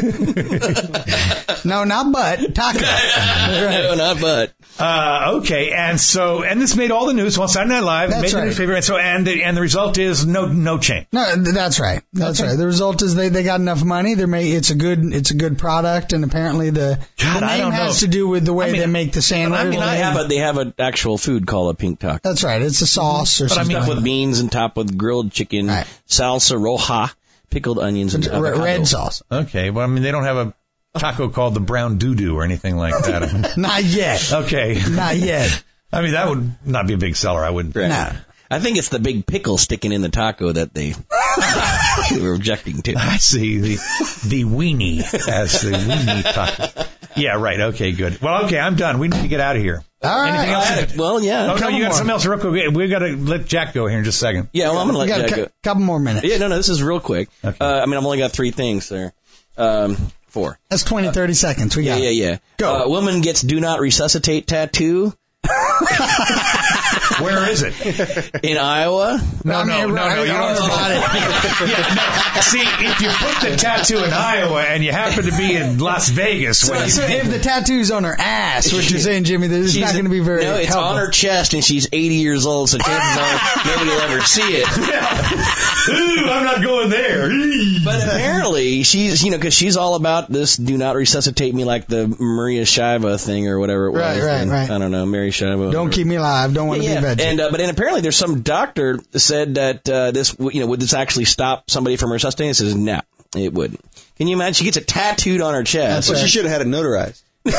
Speaker 5: No, not but. Taco.
Speaker 1: No, not but.
Speaker 4: uh, okay. And so, and this made all the news on Saturday Night Live.
Speaker 5: That's
Speaker 4: made the
Speaker 5: right.
Speaker 4: newspaper. And so, and the, and the result is no, no change.
Speaker 5: No, th- that's right. That's
Speaker 4: Okay.
Speaker 5: right. The result is they, they got enough money. They're ma- it's a good it's a good product, and apparently the,
Speaker 4: God,
Speaker 5: the
Speaker 4: I
Speaker 5: name
Speaker 4: don't
Speaker 5: has
Speaker 4: know.
Speaker 5: to do with the way
Speaker 4: I mean,
Speaker 5: they make the sandwich.
Speaker 4: I mean,
Speaker 1: They
Speaker 4: I
Speaker 1: have a they have an actual food called a pink taco.
Speaker 5: That's right. It's a sauce or
Speaker 4: But I
Speaker 5: something.
Speaker 4: mean,
Speaker 1: Stuffed with beans and topped with grilled chicken,
Speaker 5: Right.
Speaker 1: salsa roja, pickled onions, and
Speaker 5: R-
Speaker 1: avocado.
Speaker 5: red sauce.
Speaker 4: Okay. Well, I mean, they don't have a taco called the brown doo-doo or anything like that.
Speaker 5: Not yet.
Speaker 4: Okay.
Speaker 5: Not yet.
Speaker 4: I mean, that would not be a big seller. I wouldn't.
Speaker 1: Right.
Speaker 5: No.
Speaker 1: I think it's the big pickle sticking in the taco that they, they were objecting to.
Speaker 4: I see the the weenie as the weenie taco. Yeah, right. Okay, good. Well, okay, I'm done. We need to get out of here.
Speaker 5: All right.
Speaker 4: Anything else?
Speaker 1: Well, yeah.
Speaker 4: Oh, no,
Speaker 5: couple
Speaker 4: you got
Speaker 5: more.
Speaker 4: something else real quick. We've got to let Jack go here in just a second.
Speaker 1: Yeah, well, I'm going to
Speaker 5: We
Speaker 1: let
Speaker 5: got a
Speaker 1: Jack
Speaker 5: cou-
Speaker 1: go.
Speaker 5: couple more minutes.
Speaker 1: Yeah, no, no, this is real quick.
Speaker 4: Okay.
Speaker 1: Uh, I mean, I've only got three things there. Um, four.
Speaker 5: That's twenty, thirty seconds. We
Speaker 1: Yeah,
Speaker 5: got
Speaker 1: yeah,
Speaker 5: it.
Speaker 1: yeah.
Speaker 5: Go.
Speaker 1: Uh, woman gets do not resuscitate tattoo
Speaker 4: Where is it?
Speaker 1: in Iowa.
Speaker 4: No,
Speaker 5: I mean,
Speaker 4: no, no,
Speaker 5: I-
Speaker 4: no.
Speaker 5: I
Speaker 4: You
Speaker 5: don't
Speaker 4: don't
Speaker 5: know about it.
Speaker 4: Yeah, no. See, if you put the tattoo in Iowa and you happen to be in Las Vegas,
Speaker 5: So,
Speaker 4: when you,
Speaker 5: so if the tattoo's on her ass, what you're saying, Jimmy, that it's
Speaker 1: She's-
Speaker 5: not going to be very
Speaker 1: No, it's
Speaker 5: helpful.
Speaker 1: on her chest, and she's eighty years old, so chances are nobody will ever see it.
Speaker 4: ooh, I'm not going there.
Speaker 1: But apparently, she's, you know, because she's all about this do not resuscitate me like the Maria Shiva thing or whatever it was.
Speaker 5: Right, right,
Speaker 1: And
Speaker 5: right.
Speaker 1: I don't know, Mary Shiva.
Speaker 5: Don't keep me alive. Don't want to
Speaker 1: Yeah,
Speaker 5: be a veggie.
Speaker 1: and uh, but and apparently there's some doctor said that uh, this w- you know would this actually stop somebody from resuscitating? It says no, it wouldn't. Can you imagine? She gets it tattooed on her chest.
Speaker 6: Well, she should have had it notarized.
Speaker 4: There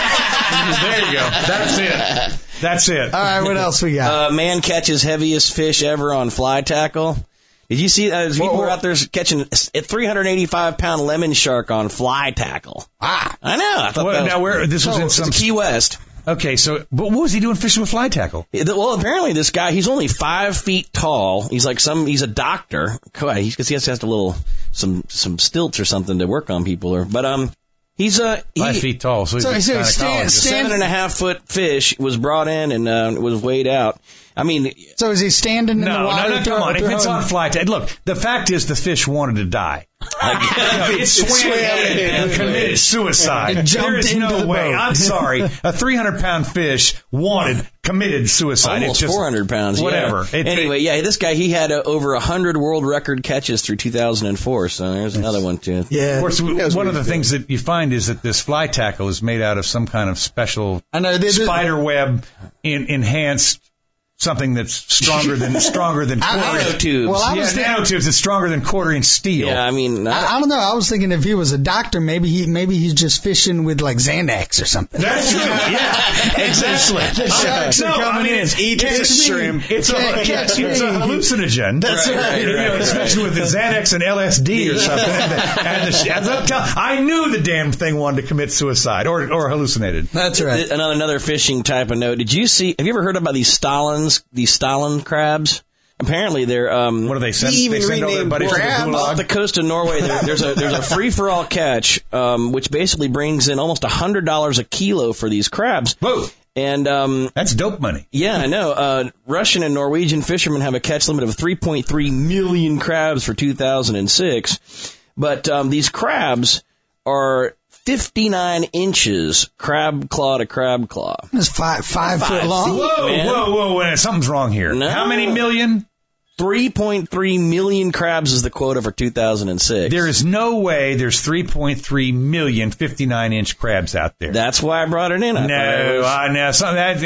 Speaker 4: you go. That's it. That's it.
Speaker 5: All right, what else we got?
Speaker 1: Uh, man catches heaviest fish ever on fly tackle. Did you see? Uh, there's people
Speaker 5: Whoa, whoa.
Speaker 1: out there catching a three hundred eighty-five pound lemon shark on fly tackle.
Speaker 5: ah,
Speaker 1: I know. I thought
Speaker 4: Well,
Speaker 1: that was,
Speaker 4: now, where this was
Speaker 1: So,
Speaker 4: in
Speaker 1: it's
Speaker 4: some.
Speaker 1: Key West.
Speaker 4: Okay, so but what was he doing fishing with fly tackle?
Speaker 1: Well, apparently this guy, he's only five feet tall. He's like some, he's a doctor. Because he has, has a little, some, some stilts or something to work on people. Or, but, um, he's, uh, he,
Speaker 4: Five feet tall, so he's
Speaker 5: So-
Speaker 4: a
Speaker 5: so stand-
Speaker 4: gynecologist.
Speaker 5: stand-
Speaker 1: seven and a half foot fish was brought in and, uh, was weighed out. I mean,
Speaker 5: so is he standing in
Speaker 4: No,
Speaker 5: the
Speaker 4: no,
Speaker 5: water?
Speaker 4: no, come on. If it's on fly tackle, look, the fact is the fish wanted to die.
Speaker 1: like,
Speaker 4: No, it swam and, and committed suicide.
Speaker 5: It jumped
Speaker 4: There is
Speaker 5: into
Speaker 4: no
Speaker 5: the
Speaker 4: way.
Speaker 5: boat.
Speaker 4: I'm sorry. A three hundred pound fish wanted, committed suicide.
Speaker 1: almost
Speaker 4: it's just,
Speaker 1: four hundred pounds.
Speaker 4: Whatever.
Speaker 1: Yeah.
Speaker 4: It-
Speaker 1: anyway, yeah, this guy, he had uh, over one hundred world record catches through two thousand four. So there's another one too.
Speaker 5: Yeah.
Speaker 4: Of course,
Speaker 6: was
Speaker 4: one of the
Speaker 6: really
Speaker 4: things that you find is that this fly tackle is made out of some kind of special
Speaker 5: I know. They, they,
Speaker 4: spider web in, enhanced something that's stronger than stronger than
Speaker 5: I- I-
Speaker 4: quarter.
Speaker 1: Nanotubes.
Speaker 5: Well, I
Speaker 4: Yeah,
Speaker 5: was thinking-
Speaker 4: nanotubes that's stronger than quarter inch steel.
Speaker 1: Yeah, I mean, I,
Speaker 5: I, I don't know. I was thinking if he was a doctor, maybe he maybe he's just fishing with like Xanax or something.
Speaker 4: That's true. Yeah, exactly.
Speaker 5: The sharks
Speaker 4: no,
Speaker 5: are coming
Speaker 4: I mean,
Speaker 5: in.
Speaker 4: It's,
Speaker 6: Eat
Speaker 4: it's,
Speaker 6: the shrimp.
Speaker 4: It's, a,
Speaker 5: Catch
Speaker 4: it's,
Speaker 5: me.
Speaker 4: it's a hallucinogen. That's
Speaker 1: Right, right,
Speaker 4: You know,
Speaker 1: right,
Speaker 4: especially with the Xanax and L S D or something. And the, and the, as I'm tell, I knew the damn thing wanted to commit suicide or or hallucinated.
Speaker 5: That's right.
Speaker 1: Another another fishing type of note. Did you see? Have you ever heard about these Stalins? These Stalin crabs? Apparently, they're um.
Speaker 4: What do they send?
Speaker 6: He even
Speaker 4: they send all their
Speaker 6: renamed
Speaker 4: buddies to the
Speaker 6: crabs.
Speaker 4: gulag?
Speaker 1: Off the coast of Norway, there, there's a there's a free for all catch, um, which basically brings in almost a hundred dollars a kilo for these crabs.
Speaker 4: Whoa,
Speaker 1: And um,
Speaker 4: that's dope money.
Speaker 1: yeah, I know. Uh, Russian and Norwegian fishermen have a catch limit of three point three million crabs for two thousand six, but um, these crabs are fifty-nine inches crab claw to crab claw.
Speaker 5: It's five five,
Speaker 1: Five
Speaker 5: foot long.
Speaker 1: feet.
Speaker 4: Whoa,
Speaker 1: Man.
Speaker 4: whoa, whoa, whoa! Something's wrong here.
Speaker 1: No.
Speaker 4: How many million?
Speaker 1: three point three million crabs is the quota for two thousand six.
Speaker 4: There is no way there's three point three million fifty-nine inch crabs out there.
Speaker 1: That's why I brought it in. I thought it
Speaker 4: No,
Speaker 1: was-
Speaker 4: I know. Some that.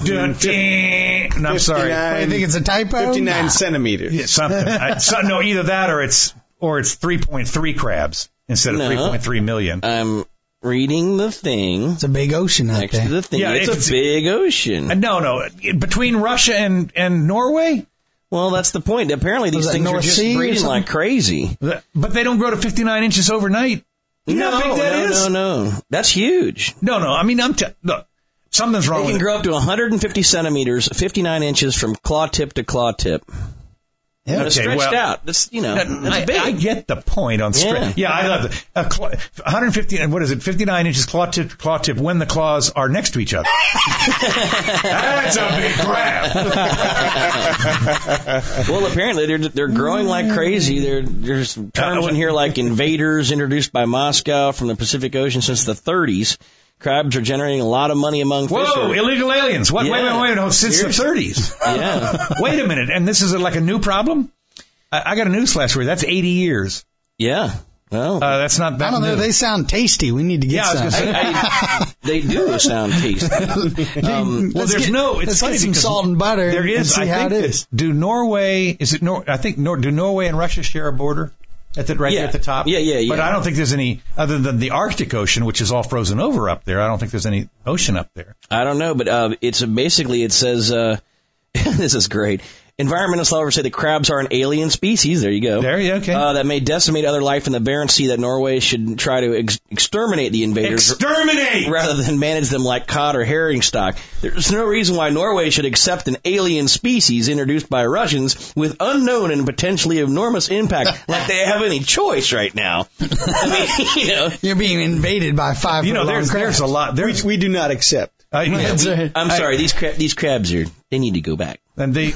Speaker 4: No, I'm sorry.
Speaker 5: I think it's a typo.
Speaker 6: fifty-nine
Speaker 5: Nah.
Speaker 6: centimeters.
Speaker 4: Yeah, something. I, so, no, either that or it's or it's three point three crabs instead of
Speaker 1: No.
Speaker 4: three point three million.
Speaker 1: I'm reading the thing
Speaker 5: It's a big ocean out
Speaker 1: next
Speaker 5: there.
Speaker 1: to the thing.
Speaker 4: Yeah,
Speaker 1: it's
Speaker 4: it's-
Speaker 1: a big ocean.
Speaker 4: Uh, no, no. Between Russia and and Norway,
Speaker 1: Well, that's the point. Apparently, these
Speaker 5: Was that
Speaker 1: things are
Speaker 5: North
Speaker 1: just
Speaker 5: Sea or
Speaker 1: breeding
Speaker 5: something?
Speaker 1: like crazy.
Speaker 4: the- but they don't grow to fifty-nine inches overnight. You know
Speaker 1: no,
Speaker 4: how big that
Speaker 1: no,
Speaker 4: is?
Speaker 1: no, no. That's huge.
Speaker 4: No, no. I mean, I'm t- look. Something's wrong
Speaker 1: They
Speaker 4: with
Speaker 1: can
Speaker 4: it.
Speaker 1: grow up to one hundred fifty centimeters, fifty-nine inches from claw tip to claw tip.
Speaker 4: Yeah,
Speaker 1: But it's
Speaker 4: okay,
Speaker 1: stretched
Speaker 4: well,
Speaker 1: out. That's, you know,
Speaker 4: That-
Speaker 1: that's
Speaker 4: I,
Speaker 1: big.
Speaker 4: I get the point on stretch.
Speaker 1: Yeah.
Speaker 4: Yeah, I love it. A cl- one hundred fifty, and what is it? fifty-nine inches claw tip to claw tip when the claws are next to each other. That's a big grab.
Speaker 1: Well, apparently they're they're growing like crazy. There there's terms in here like invaders introduced by Moscow from the Pacific Ocean since the thirties. Crabs are generating a lot of money among
Speaker 4: Whoa,
Speaker 1: fishers.
Speaker 4: illegal aliens. What?
Speaker 1: Yeah.
Speaker 4: Wait, wait, wait, no, since
Speaker 1: Seriously.
Speaker 4: the thirties.
Speaker 1: Yeah.
Speaker 4: Wait a minute, and this is a, like a new problem? I, I got a newsflash for you. That's eighty years.
Speaker 1: Yeah. Well,
Speaker 4: Uh, that's not that
Speaker 5: I don't know.
Speaker 4: new.
Speaker 5: They sound tasty. We need to get
Speaker 4: Yeah, I was
Speaker 5: some.
Speaker 4: gonna say-
Speaker 1: I, they do sound tasty. Um,
Speaker 4: Well,
Speaker 5: Let's
Speaker 4: there's
Speaker 5: get-
Speaker 4: no. It's
Speaker 5: let's
Speaker 4: funny
Speaker 5: get some
Speaker 4: because
Speaker 5: salt and butter.
Speaker 4: There
Speaker 5: and
Speaker 4: is.
Speaker 5: see
Speaker 4: I
Speaker 5: how
Speaker 4: think
Speaker 5: it
Speaker 4: that-
Speaker 5: is.
Speaker 4: Do Norway? Is it Nor? I think Nor, do Norway and Russia share a border? At the, right
Speaker 1: Yeah.
Speaker 4: there at the top?
Speaker 1: Yeah, yeah, yeah.
Speaker 4: But I don't think there's any, other than the Arctic Ocean, which is all frozen over up there, I don't think there's any ocean up there.
Speaker 1: I don't know, but uh, it's basically it says uh, this is great. Environmentalists, however, say the crabs are an alien species. There you go.
Speaker 4: There you okay.
Speaker 1: Uh, that may decimate other life in the Barents Sea. That Norway should try to ex- exterminate the invaders
Speaker 4: Exterminate!
Speaker 1: rather than manage them like cod or herring stock. There's no reason why Norway should accept an alien species introduced by Russians with unknown and potentially enormous impact, like they have any choice right now. I mean, you know.
Speaker 5: You're being invaded by five.
Speaker 4: You know,
Speaker 5: foot long
Speaker 4: there's, there's
Speaker 5: crabs.
Speaker 4: a lot.
Speaker 6: We,
Speaker 4: There's,
Speaker 6: we do not accept.
Speaker 4: uh, yeah,
Speaker 5: That's
Speaker 4: we-
Speaker 5: right.
Speaker 1: I'm sorry, these cra- these crabs are they need to go back.
Speaker 4: And the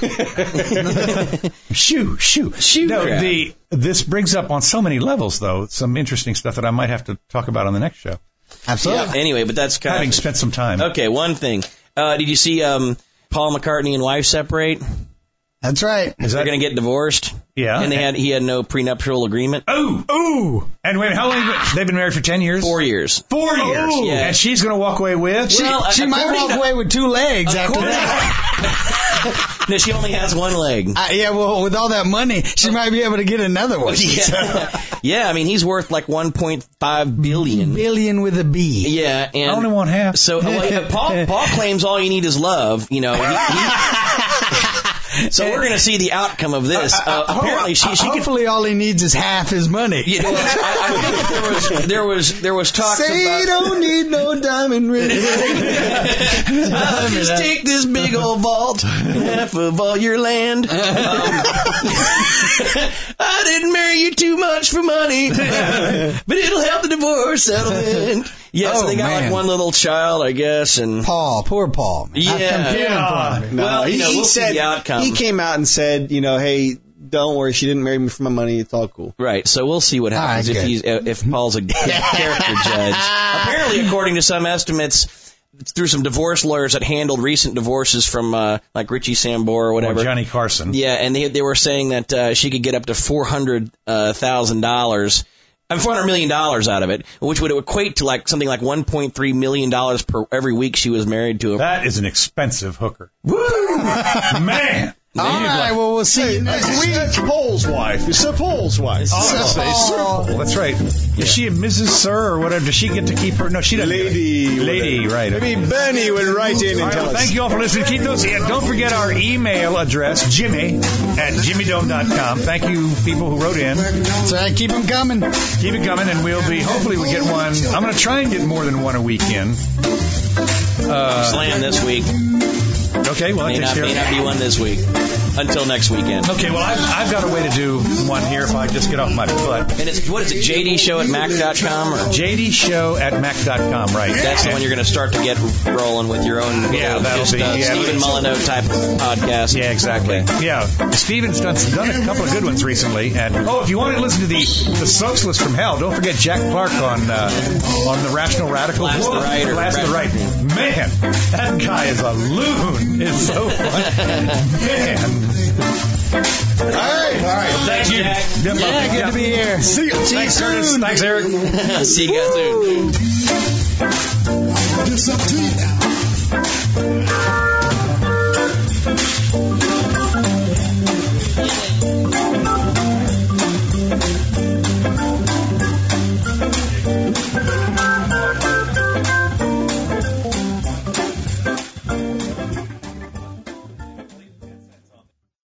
Speaker 4: shoo shoo
Speaker 1: Shoo
Speaker 4: no
Speaker 1: crab.
Speaker 4: the this brings up on so many levels though some interesting stuff that I might have to talk about on the next show.
Speaker 5: Absolutely.
Speaker 1: Anyway, but that's kind
Speaker 4: Having
Speaker 1: of
Speaker 4: spent some time.
Speaker 1: okay. One thing, uh, did you see um, Paul McCartney and wife separate?
Speaker 5: That's right.
Speaker 4: Is
Speaker 1: They're
Speaker 4: that
Speaker 1: going to get divorced.
Speaker 4: yeah?
Speaker 1: And they had he had no prenuptial agreement.
Speaker 4: oh oh and wait, how long they've been married for ten years?
Speaker 1: Four years.
Speaker 4: Four years.
Speaker 1: Yeah.
Speaker 4: And she's going to walk away with.
Speaker 5: She,
Speaker 1: Well,
Speaker 5: she might
Speaker 1: according
Speaker 5: walk
Speaker 1: to-
Speaker 5: away with two legs after
Speaker 1: According-
Speaker 5: that.
Speaker 1: No, she only has one leg.
Speaker 5: Uh, yeah, well, with all that money, she might be able to get another one.
Speaker 1: Yeah. Yeah, I mean he's worth like one point five billion.
Speaker 5: Billion with a B.
Speaker 1: Yeah, and
Speaker 4: I only want half.
Speaker 1: So uh, well, yeah, Paul Paul claims all you need is love. You know. He, he, so we're going to see the outcome of this. Uh, apparently, she she could.
Speaker 5: Hopefully, all he needs is half his money.
Speaker 1: You know, I, I think there was there was there was talks
Speaker 6: Say
Speaker 1: about.
Speaker 6: you don't need no diamond ring.
Speaker 1: I'll just take this big old vault, half of all your land. Um, I didn't marry you too much for money, but it'll help the divorce settlement. Yeah, so
Speaker 5: Oh,
Speaker 1: they got
Speaker 5: man.
Speaker 1: like one little child, I guess, and
Speaker 5: Paul, poor Paul. Man. How
Speaker 1: Yeah.
Speaker 5: come he didn't
Speaker 4: Yeah.
Speaker 5: want me?
Speaker 6: No,
Speaker 1: Well, you
Speaker 6: he,
Speaker 1: know,
Speaker 6: he
Speaker 1: we'll see
Speaker 6: said
Speaker 1: the outcome.
Speaker 6: he came out and said, you know, hey, don't worry, she didn't marry me for my money. It's all cool.
Speaker 1: right. So we'll see what happens
Speaker 5: All
Speaker 1: if
Speaker 5: right,
Speaker 1: he's if Paul's a good character judge. Apparently, according to some estimates, through some divorce lawyers that handled recent divorces from uh, like Richie Sambor or
Speaker 4: Or
Speaker 1: whatever.
Speaker 4: Johnny Carson.
Speaker 1: Yeah, and they they were saying that uh, she could get up to four hundred thousand dollars. I'm four hundred million dollars out of it, which would equate to like something like one point three million dollars per every week she was married to him.
Speaker 4: That is an expensive hooker. Man.
Speaker 5: All right, well, we'll see you next week.
Speaker 6: It's Paul's wife. It's Sir Paul's wife.
Speaker 5: Oh.
Speaker 4: Oh, that's right. Is she a Missus Sir or whatever? Does she get to keep her? No, she doesn't.
Speaker 6: Lady.
Speaker 4: Lady, right.
Speaker 6: Maybe Bernie will write in
Speaker 4: All
Speaker 6: and
Speaker 4: right,
Speaker 6: tell
Speaker 4: well,
Speaker 6: us.
Speaker 4: thank you all for listening. Keep those. And don't forget our email address, Jimmy at jimmy dome dot com. Thank you, people who wrote in.
Speaker 5: That's right, keep them coming.
Speaker 4: Keep it coming, and we'll be. Hopefully, we get one. I'm going to try and get more than one a weekend. Uh,
Speaker 1: Slam this week.
Speaker 4: okay, well, that
Speaker 1: May
Speaker 4: takes
Speaker 1: not,
Speaker 4: care
Speaker 1: may
Speaker 4: of
Speaker 1: not be one this week. Until next weekend.
Speaker 4: Okay, well, I've, I've got a way to do one here if I just get off my butt.
Speaker 1: And it's what is it? J D show at mac dot com or
Speaker 4: J D show at mac dot com, right?
Speaker 1: that's the one you're going to start to get rolling with your own.
Speaker 4: Yeah,
Speaker 1: little,
Speaker 4: that'll
Speaker 1: just,
Speaker 4: be-
Speaker 1: uh,
Speaker 4: yeah.
Speaker 1: Stephen Molyneux type podcast.
Speaker 4: Yeah, exactly. Yeah, Steven's done, done a couple of good ones recently. And oh, if you want to listen to the the Socialist from Hell, don't forget Jack Clark on uh, on the Rational Radical.
Speaker 1: Blast the
Speaker 4: Whoa,
Speaker 1: Right or
Speaker 4: Blast the Right. Man, that guy is a loon. It's so fun. Man.
Speaker 6: All right, all right.
Speaker 4: Thank you.
Speaker 1: Jack.
Speaker 4: Yep,
Speaker 5: Yeah,
Speaker 4: okay,
Speaker 5: good
Speaker 4: yeah.
Speaker 5: to be here.
Speaker 6: See you.
Speaker 5: See you
Speaker 4: Thanks, Curtis.
Speaker 5: soon.
Speaker 4: Thanks, Eric.
Speaker 1: See you guys soon.
Speaker 7: It's up to you now.